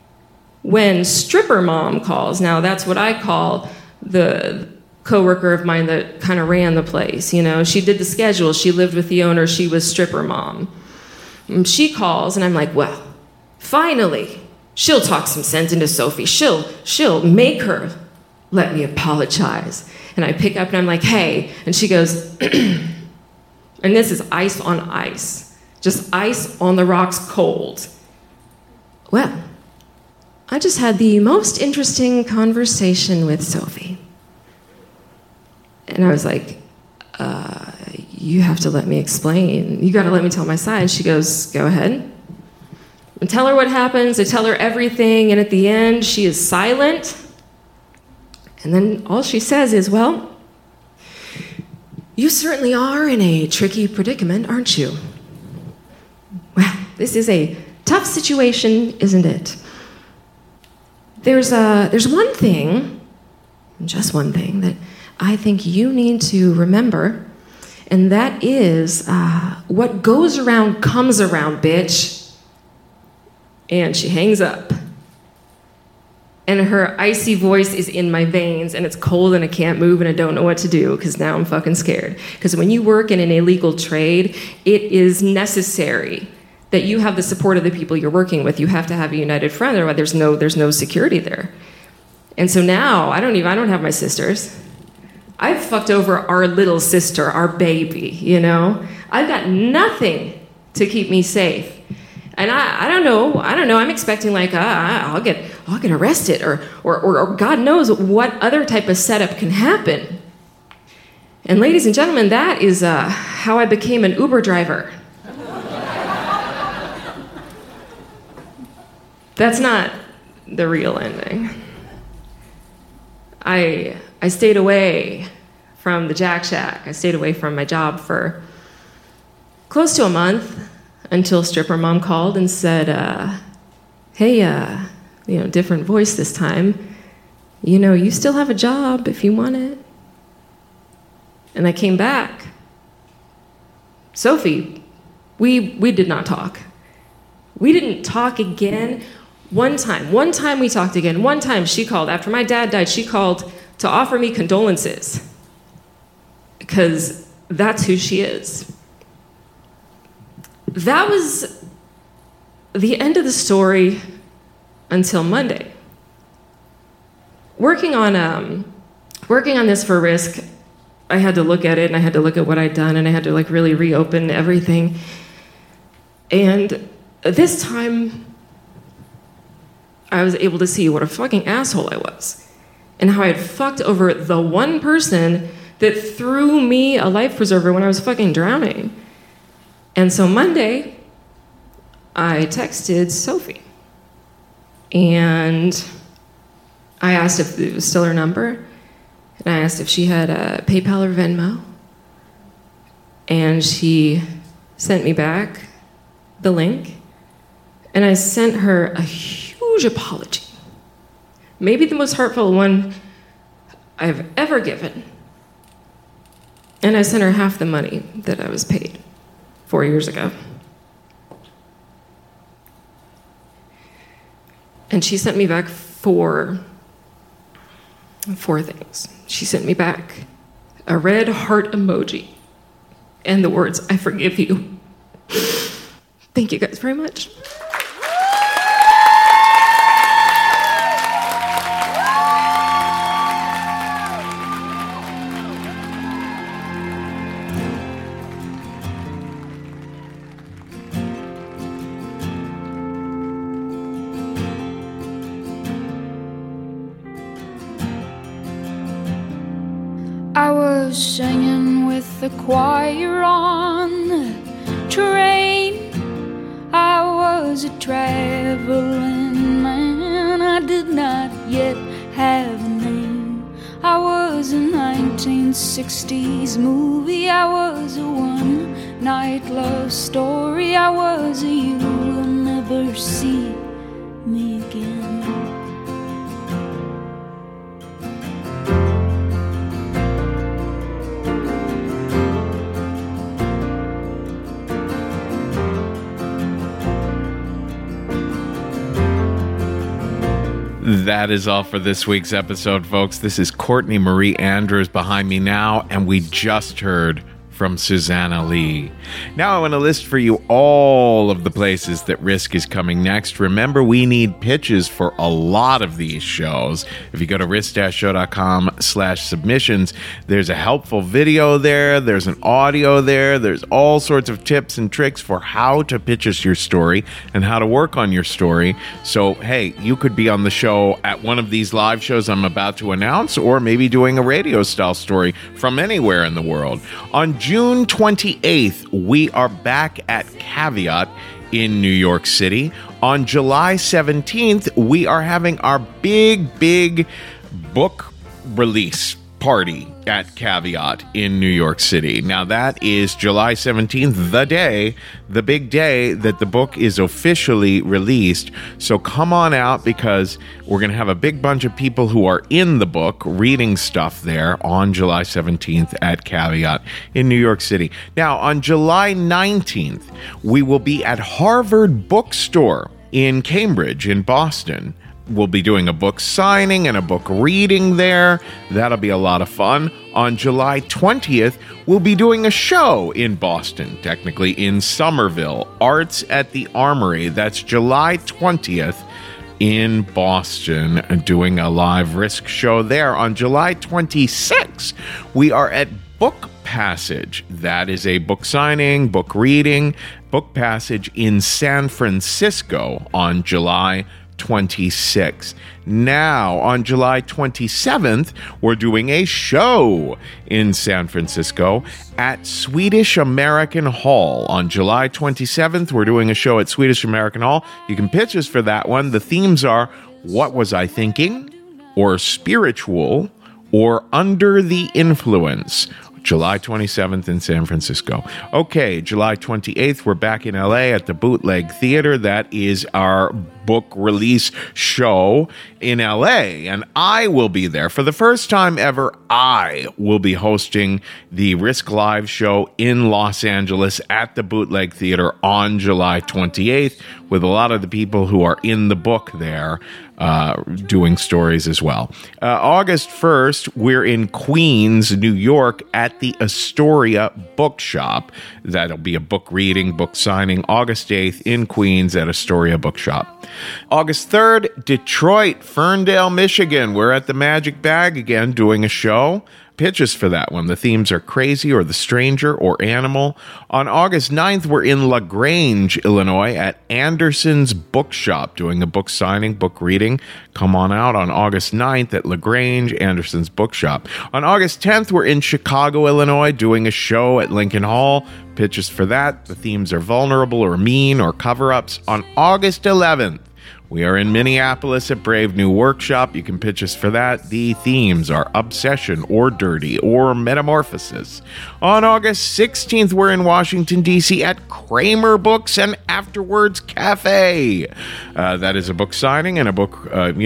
when stripper mom calls. Now, that's what I call the coworker of mine that kind of ran the place. You know, she did the schedule. She lived with the owner. She was stripper mom. And she calls, and I'm like, well, finally, she'll talk some sense into Sophie. She'll make her let me apologize. And I pick up, and I'm like, hey. And she goes, and this is ice on ice. Just ice on the rocks cold. Well, I just had the most interesting conversation with Sophie. And I was like, you have to let me explain. You got to let me tell my side. And she goes, go ahead. And tell her what happens. I tell her everything. And at the end, she is silent. And then all she says is, well, you certainly are in a tricky predicament, aren't you? Well, this is a tough situation, isn't it? There's one thing, just one thing, that I think you need to remember, and that is what goes around comes around, bitch. And she hangs up. And her icy voice is in my veins, and it's cold, and I can't move, and I don't know what to do, because now I'm fucking scared. Because when you work in an illegal trade, it is necessary that you have the support of the people you're working with. You have to have a united front, otherwise there's no security there. And so now, I don't have my sisters. I've fucked over our little sister, our baby, you know? I've got nothing to keep me safe. And I don't know, I'm expecting like, I'll get arrested or God knows what other type of setup can happen. And ladies and gentlemen, that is how I became an Uber driver. That's not the real ending. I stayed away from the Jack Shack. I stayed away from my job for close to a month until stripper mom called and said, hey, different voice this time. You still have a job if you want it. And I came back. Sophie, we did not talk. We didn't talk again. One time we talked again. One time she called, after my dad died, she called to offer me condolences. Because that's who she is. That was the end of the story until Monday. Working on this for Risk, I had to look at it, and I had to look at what I'd done, and I had to really reopen everything. And this time, I was able to see what a fucking asshole I was, and how I had fucked over the one person that threw me a life preserver when I was fucking drowning. And so Monday, I texted Sophie, and I asked if it was still her number, and I asked if she had a PayPal or Venmo, and she sent me back the link, and I sent her a huge apology, maybe the most heartfelt one I've ever given, and I sent her half the money that I was paid 4 years ago. And she sent me back four things. She sent me back a red heart emoji and the words, I forgive you. Thank you guys very much. I was singing with the choir on the train. I was a traveling man. I did not yet have a name. I was a 1960s movie. I was a one-night love story. I was a you will never see me again. That is all for this week's episode, folks. This is Courtney Marie Andrews behind me now, and we just heard from Susanna Lee. Now I want to list for you all of the places that Risk is coming next. Remember, we need pitches for a lot of these shows. If you go to risk-show.com/submissions, there's a helpful video there, there's an audio there, there's all sorts of tips and tricks for how to pitch us your story and how to work on your story. So, hey, you could be on the show at one of these live shows I'm about to announce, or maybe doing a radio-style story from anywhere in the world. On June 28th, we are back at Caveat in New York City. On July 17th, we are having our big book release party at Caveat in New York City. Now that is July 17th, the big day that the book is officially released. So come on out, because we're going to have a big bunch of people who are in the book reading stuff there on July 17th at Caveat in New York City. Now on July 19th, we will be at Harvard Bookstore in Cambridge in Boston. We'll be doing a book signing and a book reading there. That'll be a lot of fun. On July 20th, we'll be doing a show in Boston, technically in Somerville, Arts at the Armory. That's July 20th in Boston, doing a live Risk show there. On July 26th, we are at Book Passage. That is a book signing, book reading, Book Passage in San Francisco on July 26th. Now, on July 27th, we're doing a show in San Francisco at Swedish American Hall. On July 27th, we're doing a show at Swedish American Hall. You can pitch us for that one. The themes are What Was I Thinking? Or Spiritual, or Under the Influence. July 27th in San Francisco. Okay, July 28th, we're back in LA at the Bootleg Theater. That is our book release show in LA, and I will be there. For the first time ever, I will be hosting the Risk Live show in Los Angeles at the Bootleg Theater on July 28th, with a lot of the people who are in the book there doing stories as well. August 1st, we're in Queens, New York at the Astoria Bookshop. That'll be a book reading, book signing. August 8th in Queens at Astoria Bookshop. August 3rd, Detroit, Ferndale, Michigan. We're at the Magic Bag again doing a show. Pitches for that one. The themes are crazy, or the stranger, or animal. On August 9th, we're in LaGrange, Illinois at Anderson's Bookshop doing a book signing, book reading. Come on out on August 9th at LaGrange, Anderson's Bookshop. On August 10th, we're in Chicago, Illinois doing a show at Lincoln Hall. Pitches for that. The themes are vulnerable, or mean, or cover-ups. On August 11th, we are in Minneapolis at Brave New Workshop. You can pitch us for that. The themes are obsession, or dirty, or metamorphosis. On August 16th, we're in Washington, D.C. at Kramer Books and Afterwards Cafe. That is a book signing and a book,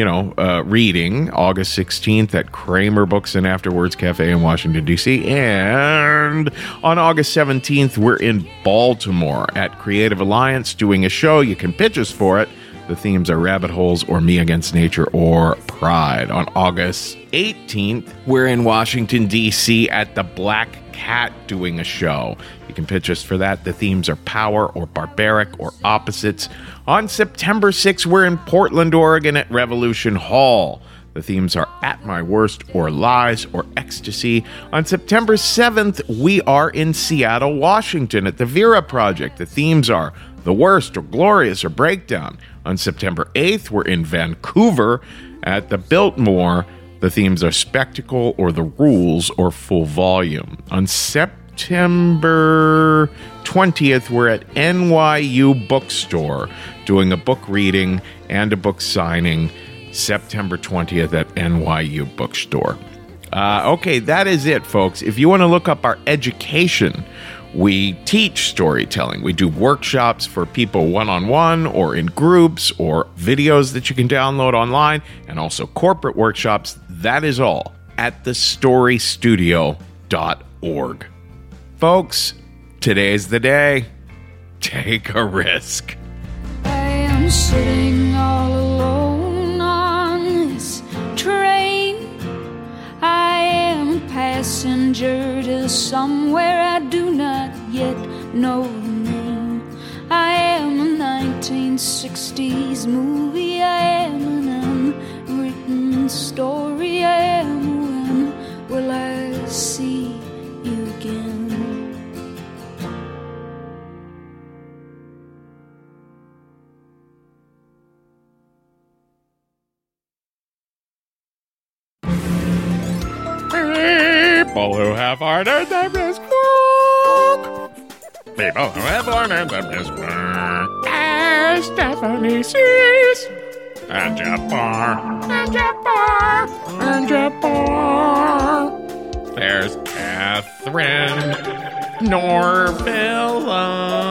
reading. August 16th at Kramer Books and Afterwards Cafe in Washington, D.C. And on August 17th, we're in Baltimore at Creative Alliance doing a show. You can pitch us for it. The themes are rabbit holes, or me against nature, or pride. On August 18th, we're in Washington, D.C. at the Black Cat doing a show. You can pitch us for that. The themes are power, or barbaric, or opposites. On September 6th, we're in Portland, Oregon at Revolution Hall. The themes are at my worst, or lies, or ecstasy. On September 7th, we are in Seattle, Washington at the Vera Project. The themes are the worst, or glorious, or breakdown. On September 8th, we're in Vancouver at the Biltmore. The themes are spectacle, or the rules, or full volume. On September 20th, we're at NYU Bookstore doing a book reading and a book signing. September 20th at NYU Bookstore. Okay, that is it, folks. If you want to look up our education, we teach storytelling. We do workshops for people one-on-one, or in groups, or videos that you can download online, and also corporate workshops. That is all at thestorystudio.org. Folks, today's the day. Take a risk. I am sitting all alone on messenger to somewhere I do not yet know the name. I am a 1960s movie. I am an unwritten story. I am. When will I see you again? People who have ordered the brisk walk. People who have ordered the brisk walk. As Stephanie sees. And Jabbar. And Jabbar. And Jabbar. There's Catherine. Norvilla.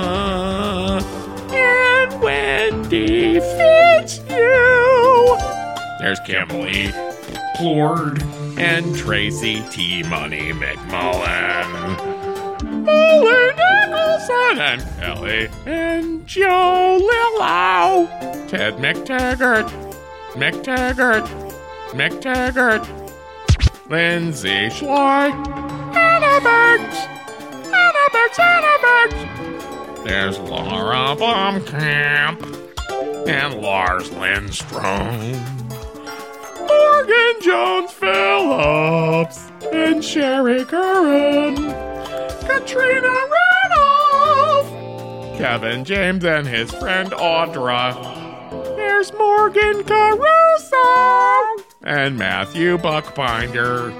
And Wendy Fitzhugh. There's Kimberly Plord. And Tracy T. Money McMullen. Molly Nicholson and Kelly and Joe Lillow. Ted McTaggart. Lindsay Schley. Hannah Banks. There's Laura Baumkamp. And Lars Lindstrom. Morgan Jones Phillips and Sherry Curran, Katrina Randolph, Kevin James and his friend Audra. There's Morgan Caruso and Matthew Buckbinder,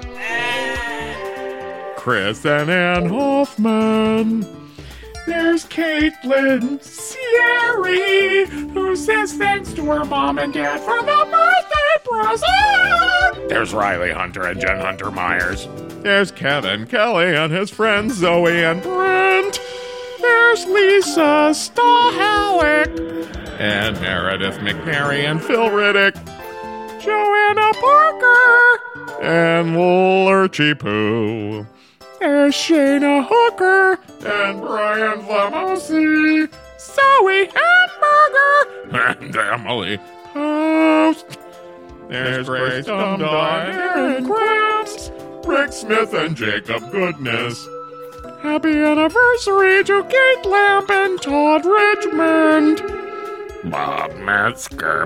Chris and Ann Hoffman. There's Caitlin Sierry, who says thanks to her mom and dad for the birthday present. There's Riley Hunter and Jen Hunter Myers. There's Kevin Kelly and his friends Zoe and Brent. There's Lisa Stahalwick and Meredith McNary and Phil Riddick. Joanna Parker and Lurchy Poo. There's Shayna Hooker and Brian Flamosi, Zoe Hamburger, and Emily Post. There's Grace Dumdine, Aaron Krantz, Rick Smith, and Jacob Goodness. Happy anniversary to Kate Lamp and Todd Richmond. Bob Metzger.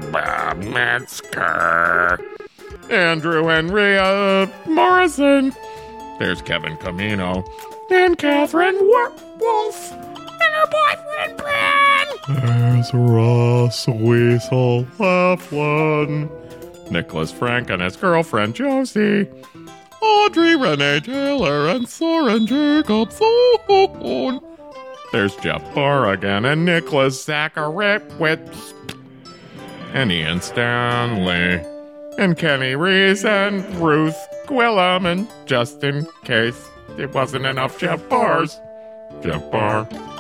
Andrew and Rhea Morrison. There's Kevin Camino and Catherine Wolf and her boyfriend Bran. There's Ross Weasel Laughlin, Nicholas Frank and his girlfriend Josie, Audrey Renee Taylor and Soren Jacobson. There's Jeff Barr again and Nicholas Zacharewicz and Ian Stanley and Kenny Reese and Ruth Gwillem, and just in case it wasn't enough Jeff Barrs, Jeff Barr